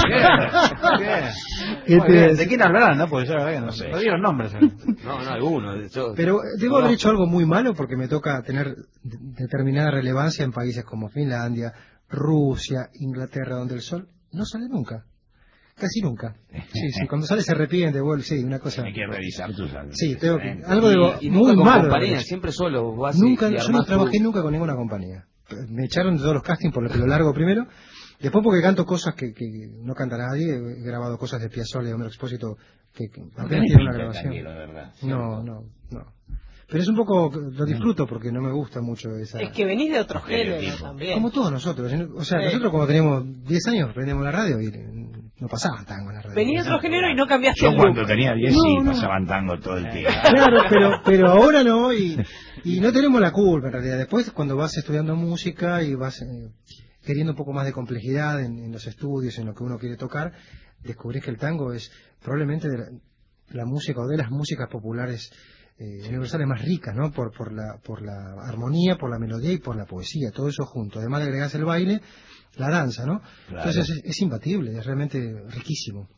¿Qué Muy te bien. decía? ¿De quién hablarán? No, pues yo la verdad que no sé. No dieron nombres. ¿eh? No, no, algunos. Yo- Pero debo no, haber hecho algo muy malo porque me toca tener de- determinada relevancia en países como Finlandia, Rusia, Inglaterra, donde el sol no sale nunca. Casi nunca. Sí, sí, cuando sale se arrepiente, vuelve, sí, una cosa. Hay que revisar tus algo. Sí, tengo que, algo de Y, y muy nunca con malo. compañía, haber hecho. siempre solo. Vos vas y- Nunca, y yo no armás trabajé tu- nunca con ninguna compañía. Me echaron de todos los castings por el pelo largo primero. Después porque canto cosas que, que no canta nadie. He grabado cosas de Piazzolla y Homero Expósito que, que No apenas tenés tiene una pinta de grabación. tanguero, de verdad. No, no, no. Pero es un poco, lo disfruto porque no me gusta mucho esa... Es que venís de otro género Estereotipo. también. Como todos nosotros. O sea, Sí. nosotros cuando teníamos diez años prendíamos la radio y no pasaban tango en la radio. Venís de otro género y no cambiaste Yo el cuando look. tenía diez No, sí no. pasaban tango todo el tiempo. Claro, pero, pero ahora no, y, y no tenemos la culpa en realidad. Después, cuando vas estudiando música y vas eh, queriendo un poco más de complejidad en, en los estudios, en lo que uno quiere tocar, descubrís que el tango es probablemente de la, la música o de las músicas populares eh, universales más ricas, ¿no? Por, por, la, por la armonía, por la melodía y por la poesía, todo eso junto. Además le agregás el baile, la danza, ¿no? Claro. Entonces es, es imbatible, es realmente riquísimo.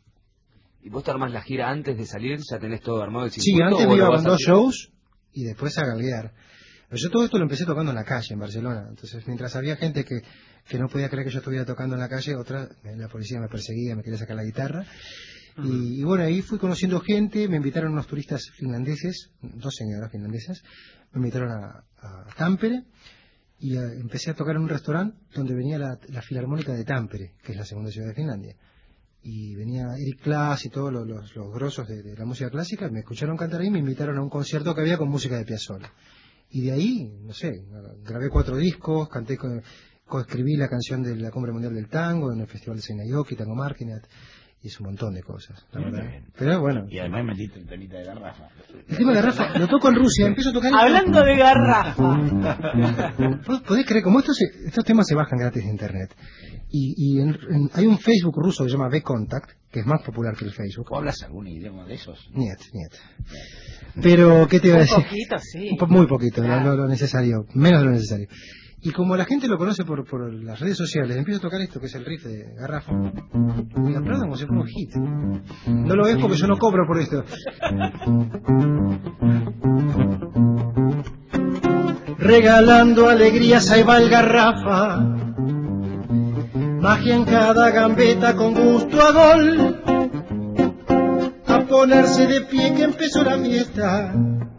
¿Y vos te armás la gira antes de salir? ¿Ya tenés todo armado el Sí, circuito? antes o me lo iba vas con dos haciendo? shows y después a galguear. Pero yo todo esto lo empecé tocando en la calle, en Barcelona. Entonces, mientras había gente que, que no podía creer que yo estuviera tocando en la calle, otra, eh, la policía me perseguía, me quería sacar la guitarra. Y, y bueno, ahí fui conociendo gente, me invitaron unos turistas finlandeses, dos señoras finlandesas, me invitaron a, a Tampere y eh, empecé a tocar en un restaurante donde venía la, la Filarmónica de Tampere, que es la segunda ciudad de Finlandia. Y venía Eric Class y todos los, los, los grosos de, de la música clásica, me escucharon cantar ahí y me invitaron a un concierto que había con música de Piazzolla. Y de ahí, no sé, grabé cuatro discos, canté, co- coescribí la canción de la Cumbre Mundial del Tango en el Festival de Seinäjoki, Tango Marginat, y es un montón de cosas, la Muy verdad. bien. Pero bueno, Y además metiste el temita de garrafa. el tema de Garrafa, lo toco en Rusia, empiezo a tocar... Hablando de garrafa. ¿Vos podés creer? Como estos, se- estos temas se bajan gratis de internet. Y, y en- en- hay un Facebook ruso que se llama V-Contact, que es más popular que el Facebook. ¿Vos hablas algún idioma de esos? Niet, niet. Pero, ¿qué te iba a Un decir? poquito, sí. Un po- muy poquito, lo- Claro. lo, lo necesario, menos de lo necesario. Y como la gente lo conoce por, por las redes sociales, empiezo a tocar esto que es el riff de Garrafa. Y aplaudan como si fuera un hit. No lo ves porque yo no cobro por esto. Regalando alegrías, ahí va el Garrafa. Magia en cada gambeta con gusto a gol. A ponerse de pie que empezó la fiesta.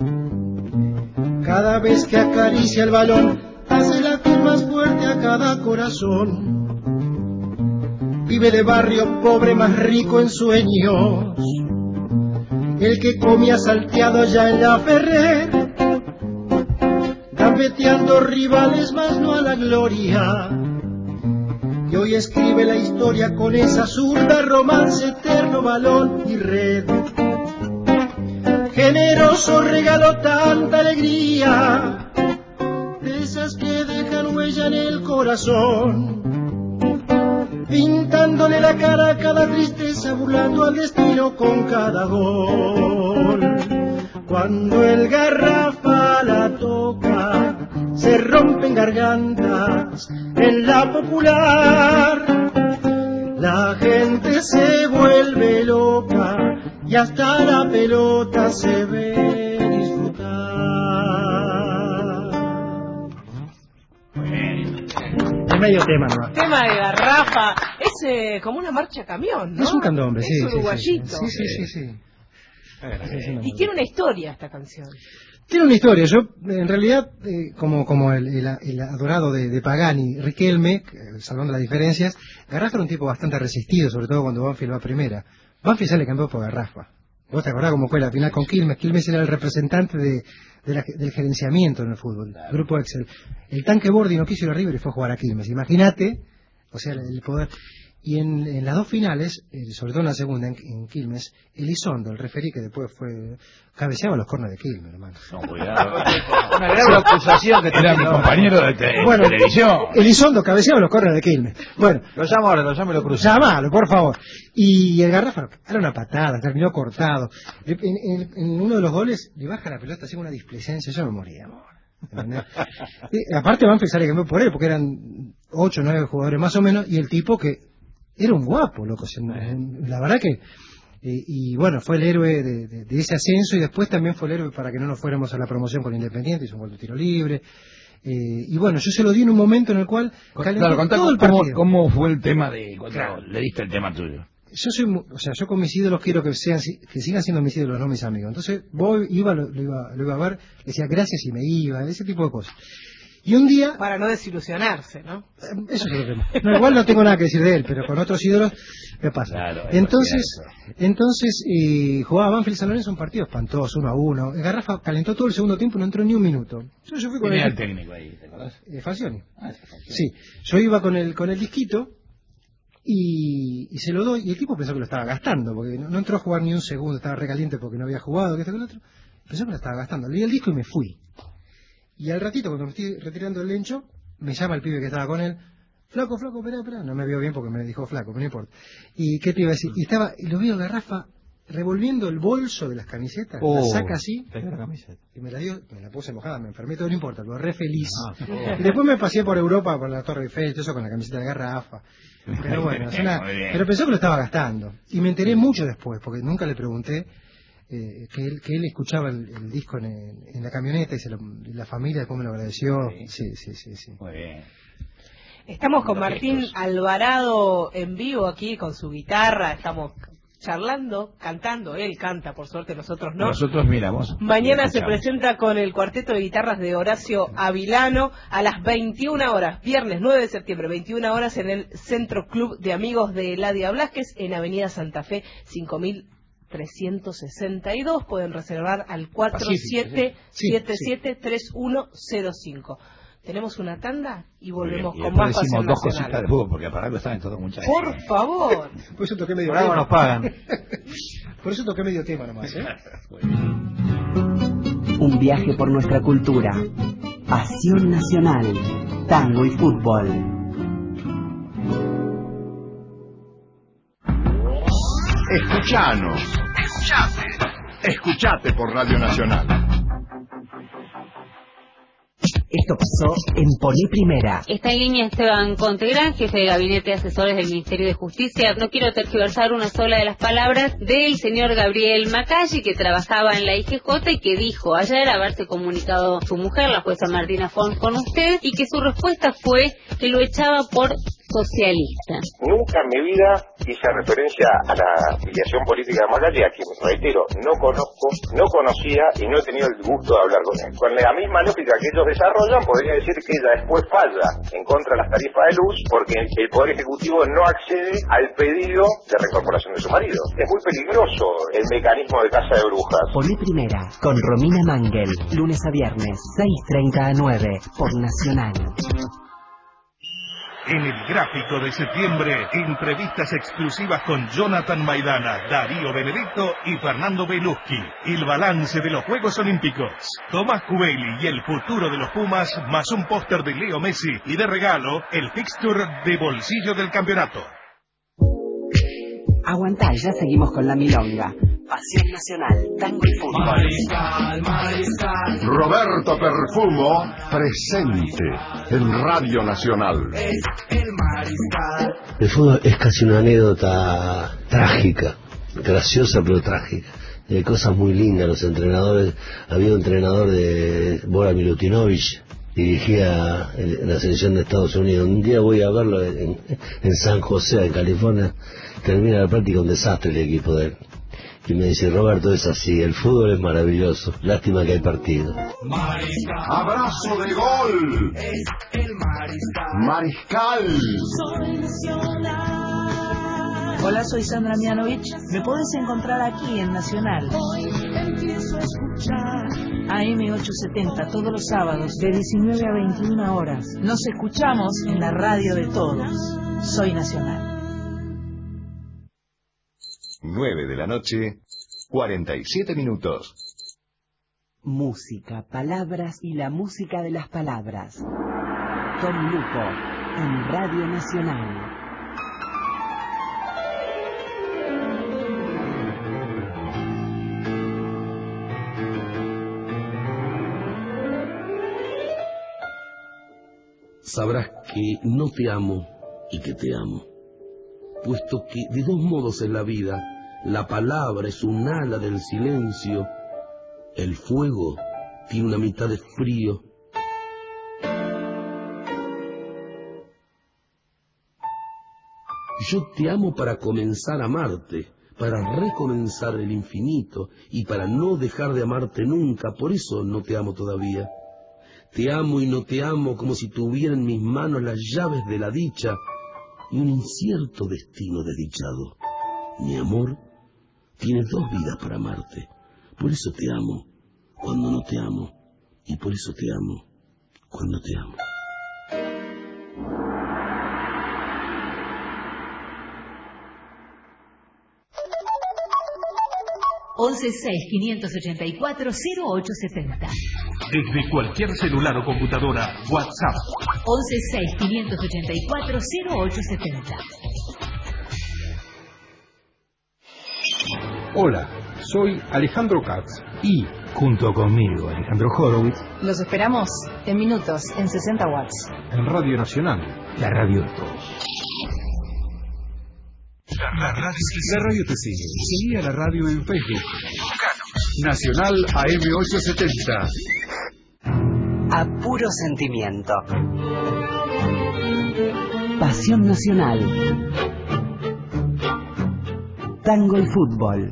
Cada vez que acaricia el balón, hace latir más fuerte a cada corazón. Vive de barrio pobre, más rico en sueños. El que comía salteado ya en la Ferrer, gambeteando rivales, más no a la gloria. Y hoy escribe la historia con esa zurda, romance eterno, balón y red. Generoso regaló tanta alegría, de esas que dejan huella en el corazón, pintándole la cara a cada tristeza, burlando al destino con cada gol. Cuando el Garrafa la toca, se rompen gargantas en la popular. La gente se vuelve loca y hasta la pelota se ve disfrutar. Es medio tema, ¿no? Tema de garrafa. Es eh, como una marcha camión, ¿no? Es un candombe, Es sí, sí, sí, uruguayito. sí, sí, sí, sí. Y tiene una historia esta canción. Tiene una historia. Yo, en realidad, eh, como, como el, el, el adorado de, de Pagani, Riquelme, eh, salvando las diferencias, Garrafa era un tipo bastante resistido, sobre todo cuando Banfield va a primera. Banfield sale campeón por Garrafa. ¿Vos te acordás cómo fue la final con Quilmes? Quilmes era el representante de, de la- del gerenciamiento en el fútbol, Grupo Excel. El tanque Bordi no quiso ir a River y fue a jugar a Quilmes. Imagínate, o sea, el poder. Y en, en las dos finales, eh, sobre todo en la segunda, en, en Quilmes, Elizondo, el referí que después fue, cabeceaba los corners de Quilmes, hermano. No, cuidado. Una gran acusación que era mi compañero de, te bueno, televisión. Elizondo cabeceaba los corners de Quilmes. Bueno, lo llamo ahora, lo llamo y lo cruzo. Llámalo, por favor. Y el Garrafa era una patada, terminó cortado. En, en, en uno de los goles le baja la pelota, hacía una displecencia, yo me moría, amor. Y, aparte Banfield sale que cambió por él, porque eran ocho o nueve jugadores más o menos, y el tipo que era un guapo, loco. La verdad que, eh, y bueno, fue el héroe de, de, de ese ascenso, y después también fue el héroe para que no nos fuéramos a la promoción con Independiente, hizo un gol de tiro libre. Eh, y bueno, yo se lo di en un momento en el cual calenté claro, contá todo el cómo, partido. cómo fue el tema de cuando Claro. le diste el tema tuyo. Yo soy, mu- o sea, yo con mis ídolos quiero que sean, que sigan siendo mis ídolos, no mis amigos. Entonces, voy, iba, lo, lo iba, lo iba a ver, le decía gracias y me iba, ese tipo de cosas. Y un día, Para no desilusionarse, ¿no? eso es lo que no, igual no tengo nada que decir de él, pero con otros ídolos me pasa. Claro, es entonces, entonces eh, jugaba Banfield San Lorenzo un partido espantoso, uno a uno. El Garrafa calentó todo el segundo tiempo, no entró ni un minuto. Yo, yo fui con Tenía el, el técnico ahí, ¿te acordás? eh, Falcioni. Ah, ese Falcioni. Sí, yo iba con el con el disquito y, y se lo doy, y el tipo pensó que lo estaba gastando, porque no, no entró a jugar ni un segundo, estaba recaliente porque no había jugado, que esto que el otro. Pensó que lo estaba gastando. Le di el disco y me fui. Y al ratito, cuando me estoy retirando el lencho, me llama el pibe que estaba con él. Flaco, flaco, espera, espera. No me vio bien porque me dijo flaco, pero no importa. ¿Y qué te iba a decir? Y estaba, y lo vi a Garrafa revolviendo el bolso de las camisetas, Oh, la saca así, tenía la camiseta. y me la dio, me la puse mojada, me enfermé, todo no importa, lo re feliz. Ah, Y después me pasé por Europa, por la Torre Eiffel, todo eso con la camiseta de Garrafa. Pero bueno, es una- Muy bien. pero pensó que lo estaba gastando. Y me enteré mucho después, porque nunca le pregunté eh, que, él, que él escuchaba el, el disco en, el- en la camioneta y, se lo- y la familia después me lo agradeció. Sí, sí, sí, sí. Muy bien. Estamos con Los Martín gestos. Alvarado en vivo aquí con su guitarra, estamos charlando, cantando, él canta, por suerte nosotros no. Nosotros miramos. Mañana se escuchamos. presenta con el cuarteto de guitarras de Horacio Avilano a las veintiuna horas, viernes nueve de septiembre, veintiuna horas en el Centro Club de Amigos de Eladia Blasquez en Avenida Santa Fe cinco mil trescientos sesenta y dos. Pueden reservar al cuatro siete siete siete tres uno cero cinco. Tenemos una tanda y volvemos Y con después más decimos Pasión dos Nacional. cositas de fútbol, porque para algo están todos muchachos. Por favor. Por eso toqué medio Por algo tema. nos pagan. Por eso toqué medio tema nomás, ¿eh? Un viaje por nuestra cultura. Pasión nacional. Tango y fútbol. Escuchanos. Escuchate. Escuchate por Radio Nacional. Esto pasó en Poné Primera. Está en línea Esteban Contegrán, jefe de gabinete de asesores del Ministerio de Justicia. No quiero tergiversar una sola de las palabras del señor Gabriel Macalli, que trabajaba en la I G J y que dijo ayer haberse comunicado su mujer, la jueza Martina Fons, con usted, y que su respuesta fue que lo echaba por socialista. Nunca en mi vida hice referencia a la afiliación política de Macalli, a quien, reitero, no conozco, no conocía y no he tenido el gusto de hablar con él. Con la misma lógica que ellos desarrollan, podría decir que ella después falla en contra de las tarifas de luz porque el Poder Ejecutivo no accede al pedido de reincorporación de su marido. Es muy peligroso el mecanismo de casa de brujas. Poné Primera con Romina Mangel. Lunes a viernes, seis treinta a nueve por Nacional. En el gráfico de septiembre, entrevistas exclusivas con Jonathan Maidana, Darío Benedetto y Fernando Beluschi. El balance de los Juegos Olímpicos. Tomás Cubelli y el futuro de los Pumas, más un póster de Leo Messi y de regalo, el fixture de bolsillo del campeonato. Aguantá, ya seguimos con la milonga. Pasión nacional, tango y fútbol. Mariscal, mariscal. Roberto Perfumo, presente en Radio Nacional. El fútbol es casi una anécdota trágica, graciosa pero trágica. Hay cosas muy lindas, los entrenadores, había un entrenador de Bora Milutinovic, dirigía la selección de Estados Unidos. Un día voy a verlo en, en San José, en California, termina la práctica un desastre el equipo de él. Y me dice, Roberto, es así, el fútbol es maravilloso, lástima que hay partido. Abrazo de gol. Mariscal. Hola, soy Sandra Mianovich. Me podés encontrar aquí en Nacional. A M ochocientos setenta todos los sábados de diecinueve a veintiuna horas. Nos escuchamos en la radio de todos. Soy Nacional. nueve de la noche, cuarenta y siete minutos. Música, palabras y la música de las palabras. Tom Lupo, en Radio Nacional. Sabrás que no te amo y que te amo, puesto que de dos modos en la vida, la palabra es un ala del silencio, el fuego tiene una mitad de frío. Yo te amo para comenzar a amarte, para recomenzar el infinito y para no dejar de amarte nunca, por eso no te amo todavía. Te amo y no te amo como si tuviera en mis manos las llaves de la dicha y un incierto destino desdichado. Mi amor tiene dos vidas para amarte, por eso te amo cuando no te amo y por eso te amo cuando te amo. once seis quinientos ochenta y cuatro cero ocho setenta. Desde cualquier celular o computadora, WhatsApp. once seis quinientos ochenta y cuatro cero ocho setenta. Hola, soy Alejandro Katz y, junto conmigo, Alejandro Horowitz, Los esperamos en minutos, en sesenta watts. en Radio Nacional, la radio de todos. La radio, La radio te sigue. Seguí a la radio en Facebook. Nacional A M ochocientos setenta. A puro sentimiento. Pasión Nacional. Tango y fútbol.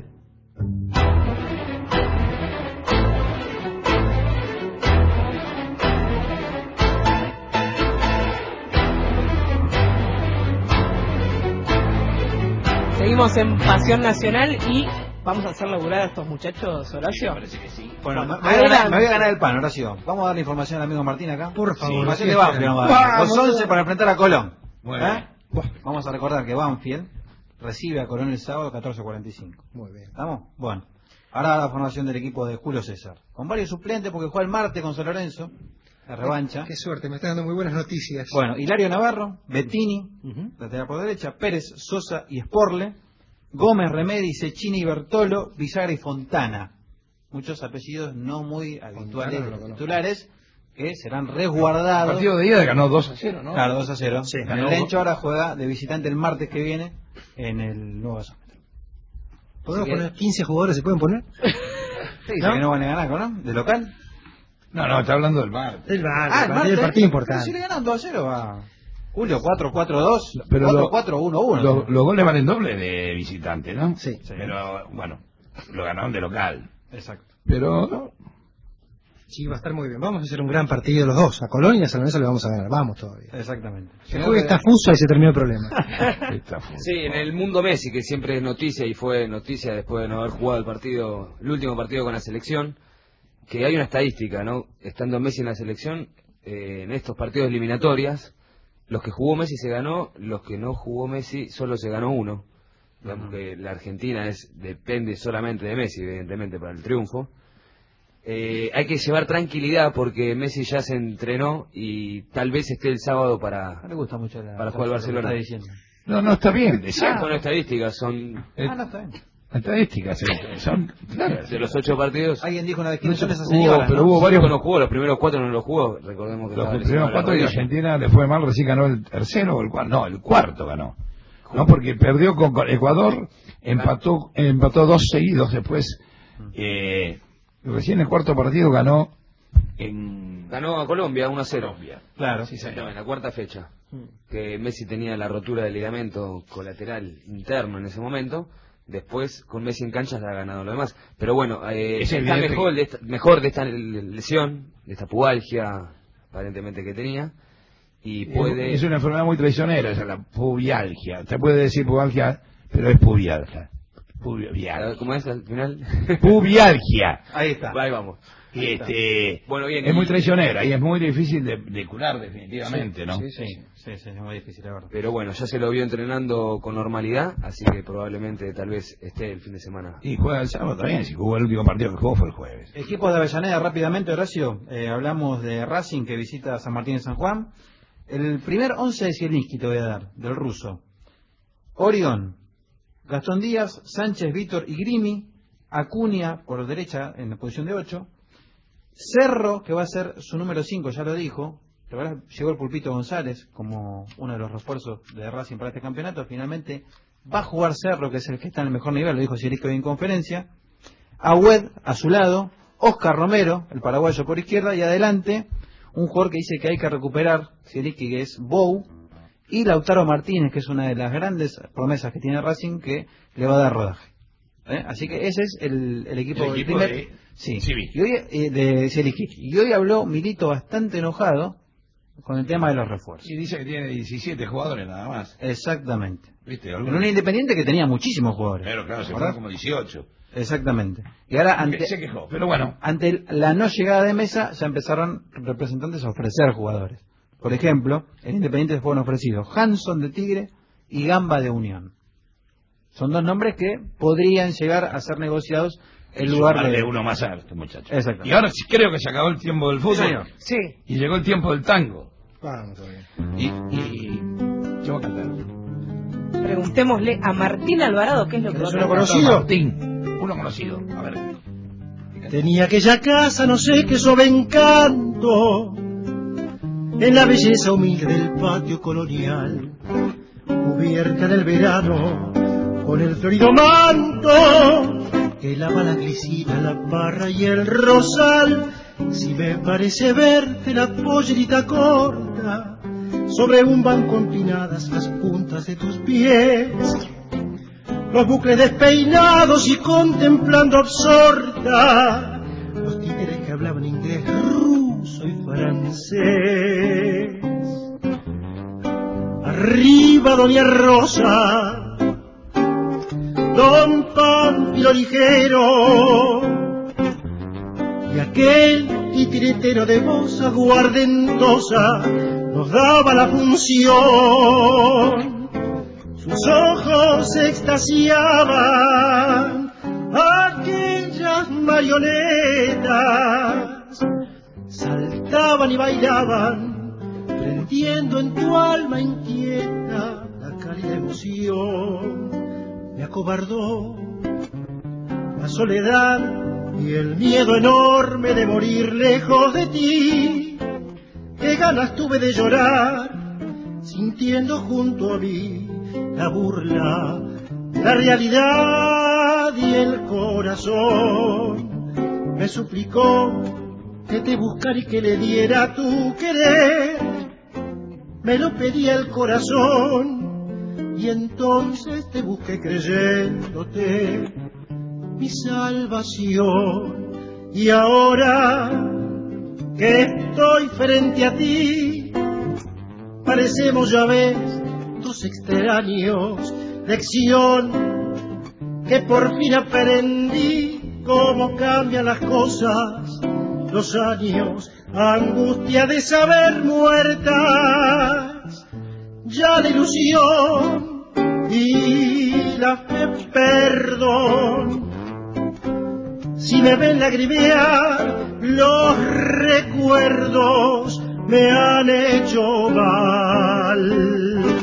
Seguimos en Pasión Nacional y vamos a hacer laburar a estos muchachos, Horacio. Parece que sí. Bueno, Bueno, me, me, voy a ganar, me voy a ganar el pan, Horacio. Vamos a dar la información al amigo Martín acá. Por favor. Información Sí, de Banfield. sí. Vamos a dar. Vamos. Los once para enfrentar a Colón. Bueno. ¿Eh? Vamos a recordar que Banfield recibe a Colón el sábado catorce cuarenta y cinco. Muy bien. ¿Estamos? Bueno. Ahora la formación del equipo de Julio César. Con varios suplentes porque juega el martes con San Lorenzo. La revancha. Qué suerte, me está dando muy buenas noticias. Bueno, Hilario Navarro, Bettini, uh-huh. lateral por derecha, Pérez, Sosa y Sporle, Gómez, Remedi, Cecchini, Bertolo, Bisagra y Fontana. Muchos apellidos no muy habituales de los titulares que serán resguardados. El partido de ida ganó dos a cero, ¿no? Claro, dos a cero. Sí, en ganó. el Lencho ahora juega de visitante el martes que viene en el nuevo gasómetro. ¿Podemos poner quince jugadores? ¿Se pueden poner? Sí, ¿no? Que no van a ganar, ¿no? ¿De local? No, no, está hablando del bar. El bar, Ah, el, partido, el partido importante. Si le ganan dos a cero va. Julio cuatro cuatro dos, Pero cuatro lo- cuatro uno uno. Lo- los goles valen doble de visitante, ¿no? Sí. Pero, bueno, lo ganaron de local. Exacto. Pero, Sí, va a estar muy bien. Vamos a hacer un gran partido los dos. A Colón y a San Lorenzo le vamos a ganar. Vamos todavía. Exactamente. Se juega esta fusa y se terminó el problema. Sí, en el mundo Messi, que siempre es noticia y fue noticia después de no haber jugado el partido, el último partido con la selección, que hay una estadística, ¿no? Estando Messi en la selección, eh, en estos partidos eliminatorias, los que jugó Messi se ganó, los que no jugó Messi solo se ganó uno. Digamos que la Argentina es depende solamente de Messi, evidentemente, para el triunfo. Eh, hay que llevar tranquilidad porque Messi ya se entrenó y tal vez esté el sábado para, No le gusta mucho la, para jugar al Barcelona. Está diciendo. no, no, está bien. Es Ah, son estadísticas, son Ah, no, está bien. estadísticas. eh, Son, claro. de los ocho partidos. Alguien dijo una vez que no son esas Hubo- señoras, pero ¿no? hubo varios- Cinco no jugó, los primeros cuatro no los jugó, recordemos que Los estaba primeros lesionado cuatro la y rodilla. Argentina le fue mal, recién ganó el tercero o el cuarto. No, el cuarto ganó. No, porque perdió con con Ecuador, empató empató dos seguidos después. Eh, recién el cuarto partido ganó en... Ganó a Colombia uno a cero. Claro. Sí, señor. En la cuarta fecha. Que Messi tenía la rotura del ligamento colateral interno en ese momento. Después, con Messi en cancha, ha ganado lo demás. Pero bueno, eh, Es está evidente mejor que- de, esta, mejor de esta lesión, de esta pubalgia aparentemente que tenía. Y puede... Es una enfermedad muy traicionera, esa la pubialgia. Se puede decir pubalgia, pero es pubialgia. Pubialgia. ¿Cómo es al final? Pubialgia. Ahí está. Ahí vamos. Y este, bueno, bien, es muy y- traicionera y es muy difícil de, de curar definitivamente, ¿no? Sí, sí, sí, sí, es muy difícil, la verdad. Pero bueno, ya se lo vio entrenando con normalidad, así que probablemente tal vez esté el fin de semana. Y juega el sábado también, si jugó el último partido que jugó fue el jueves. Equipos de Avellaneda, rápidamente, Horacio. Eh, hablamos de Racing, que visita San Martín de San Juan. El primer once de Zielinski te voy a dar, del ruso. Orión, Gastón Díaz, Sánchez, Vítor y Grimi. Acuña por derecha en la posición de ocho. Cerro, que va a ser su número cinco, ya lo dijo. La verdad, llegó el Pulpito González como uno de los refuerzos de Racing para este campeonato. Finalmente va a jugar Cerro, que es el que está en el mejor nivel, lo dijo Zielinski hoy en conferencia. Agüed a su lado. Oscar Romero, el paraguayo por izquierda. Y adelante, un jugador que dice que hay que recuperar, Zielinski, que es Bou. Y Lautaro Martínez, que es una de las grandes promesas que tiene Racing, que le va a dar rodaje. ¿Eh? Así que ese es el, el equipo, El equipo primer, de sí. Zielinski. Y hoy, eh, de Zielinski. Y hoy habló Milito bastante enojado con el tema de los refuerzos. Y dice que tiene diecisiete jugadores nada más. Exactamente. ¿Viste? En un Independiente que tenía muchísimos jugadores. Pero claro, se ¿verdad? fueron como dieciocho. Exactamente. Y ahora ante, Se quejó, pero bueno. ante el- la no llegada de Mesa ya empezaron representantes a ofrecer jugadores. Por ejemplo, en Independiente fueron ofrecidos Hanson de Tigre y Gamba de Unión. Son dos nombres que podrían llegar a ser negociados en Y lugar sumarle de uno más alto, muchacho. Exacto. Y ahora sí creo que se acabó el tiempo del fútbol. Sí, señor. Sí. Y llegó el tiempo del tango. Vamos, todavía. Y, y ¿qué va a cantar? Preguntémosle a Martín Alvarado qué es lo que va a ¿Es uno cantar. conocido? Martín, uno conocido. A ver. Tenía aquella casa, no sé qué suave encanto, en la belleza humilde del patio colonial, cubierta del verano con el florido manto que lava la grisina, la parra y el rosal. Si me parece verte la pollerita corta sobre un banco empinadas las puntas de tus pies, los bucles despeinados y contemplando absorta los títeres que hablaban inglés, ruso y francés. Arriba doña Rosa, don Pánfilo ligero y aquel titiritero de voz aguardentosa nos daba la función. Sus ojos extasiaban aquellas marionetas, saltaban y bailaban, prendiendo en tu alma inquieta la cálida emoción. Me acobardó la soledad y el miedo enorme de morir lejos de ti. Qué ganas tuve de llorar, sintiendo junto a mí la burla, la realidad y el corazón. Me suplicó que te buscara y que le diera tu querer. Me lo pedía el corazón y entonces te busqué creyéndote mi salvación. Y ahora que estoy frente a ti, parecemos, ya ves, dos extraños. Lección que por fin aprendí, cómo cambian las cosas, los años, angustia de saber muertas, ya la ilusión y la fe perdón. Si me ven lagrimear, los recuerdos me han hecho mal.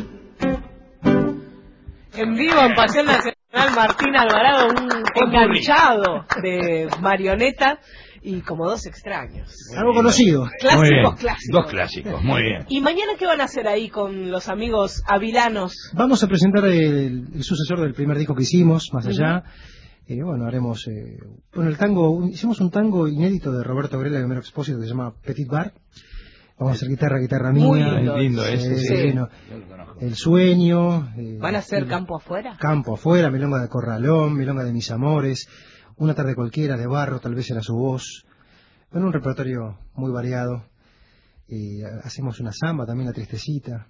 En vivo, en Pasión Nacional, Martín Alvarado, un enganchado de marioneta y como dos extraños. Algo conocido. Muy bien. Clásicos, clásicos. Dos clásicos, muy bien. ¿Y mañana qué van a hacer ahí con los amigos avilanos? Vamos a presentar el, el sucesor del primer disco que hicimos, Más Allá. Eh, bueno, haremos... Eh, bueno, el tango... un- hicimos un tango inédito de Roberto Grela y Homero Expósito que se llama Petit Bar. Vamos a hacer guitarra, guitarra mía. Muy lindo. Lindo Eh, ese, sí. bueno, el sueño. eh, ¿Van a hacer el- campo afuera? Campo afuera, milonga de Corralón, milonga de Mis Amores, Una tarde cualquiera de Barro, tal vez era su voz. Bueno, un repertorio muy variado. Eh, hacemos una samba, también La Tristecita,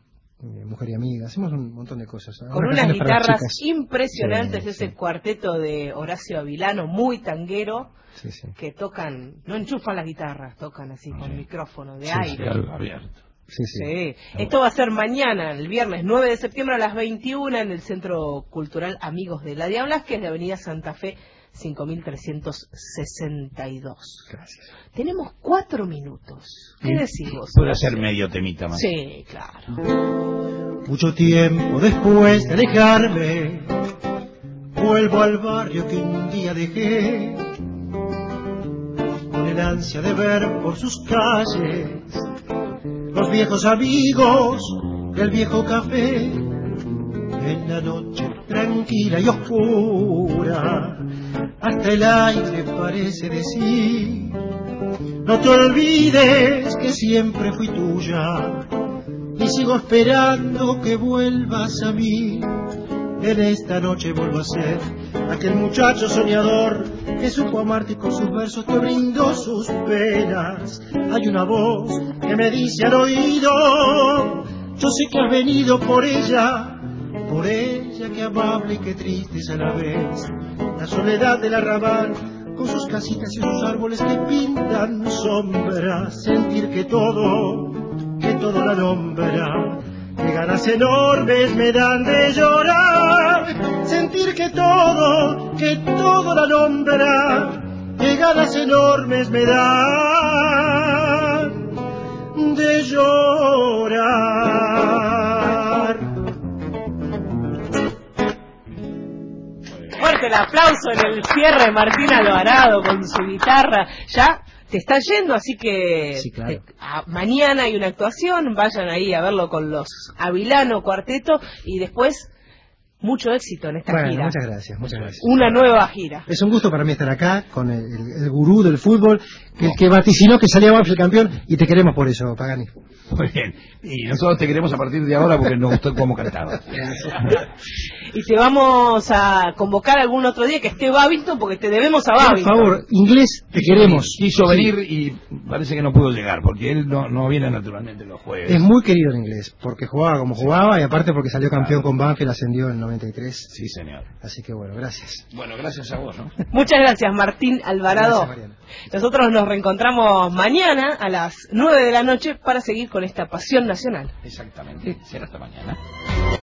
eh, Mujer y Amiga, hacemos un montón de cosas. Con unas guitarras impresionantes, sí, ese sí. cuarteto de Horacio Avilano, muy tanguero, sí, sí. que tocan, no enchufan las guitarras, tocan así con sí. micrófono de sí, aire. Sí, abierto. Sí, sí. sí. Esto va a ser mañana, el viernes nueve de septiembre a las veintiuna en el Centro Cultural Amigos de la Diablas, que es de Avenida Santa Fe cinco mil trescientos sesenta y dos. Gracias. Tenemos cuatro minutos. ¿Qué decís vos? Puede hacer medio temita más. Sí, claro. Mucho tiempo después de alejarme, vuelvo al barrio que un día dejé, con el ansia de ver por sus calles los viejos amigos del viejo café. En la noche tranquila y oscura, hasta el aire parece decir: no te olvides que siempre fui tuya, y sigo esperando que vuelvas a mí. En esta noche vuelvo a ser aquel muchacho soñador que supo amarte y con sus versos te brindó sus penas. Hay una voz que me dice al oído: yo sé que has venido por ella, por ella que amable y que triste es a la vez. La soledad del arrabal con sus casitas y sus árboles que pintan sombras. Sentir que todo, que todo la nombra. Que ganas enormes me dan de llorar. Sentir que todo, que todo la nombra. Que ganas enormes me dan de llorar. Fuerte el aplauso en el cierre de Martín Alvarado con su guitarra. Ya te está yendo, así que sí, claro. te, a, mañana hay una actuación, vayan ahí a verlo con los Avilano Cuarteto y después mucho éxito en esta bueno, gira. Muchas gracias, muchas gracias. Una nueva gira. Es un gusto para mí estar acá con el, el, el gurú del fútbol, que, que vaticinó que salía Banfield campeón, y te queremos por eso, Pagani. Muy bien, y nosotros te queremos a partir de ahora porque nos gustó cómo cantaba. Y te vamos a convocar algún otro día que esté Babington, porque te debemos a Babington. Por favor, inglés, te queremos. Quiso venir y parece que no pudo llegar, porque él no, no viene naturalmente los jueves. Es muy querido en inglés, porque jugaba como jugaba, y aparte porque salió campeón con Banfield, ascendió en el noventa y tres. Sí, señor. Así que bueno, gracias. Bueno, gracias a vos, ¿no? Muchas gracias, Martín Alvarado. Gracias, Nosotros nos reencontramos mañana a las nueve de la noche para seguir con esta pasión nacional. Exactamente. Será hasta mañana.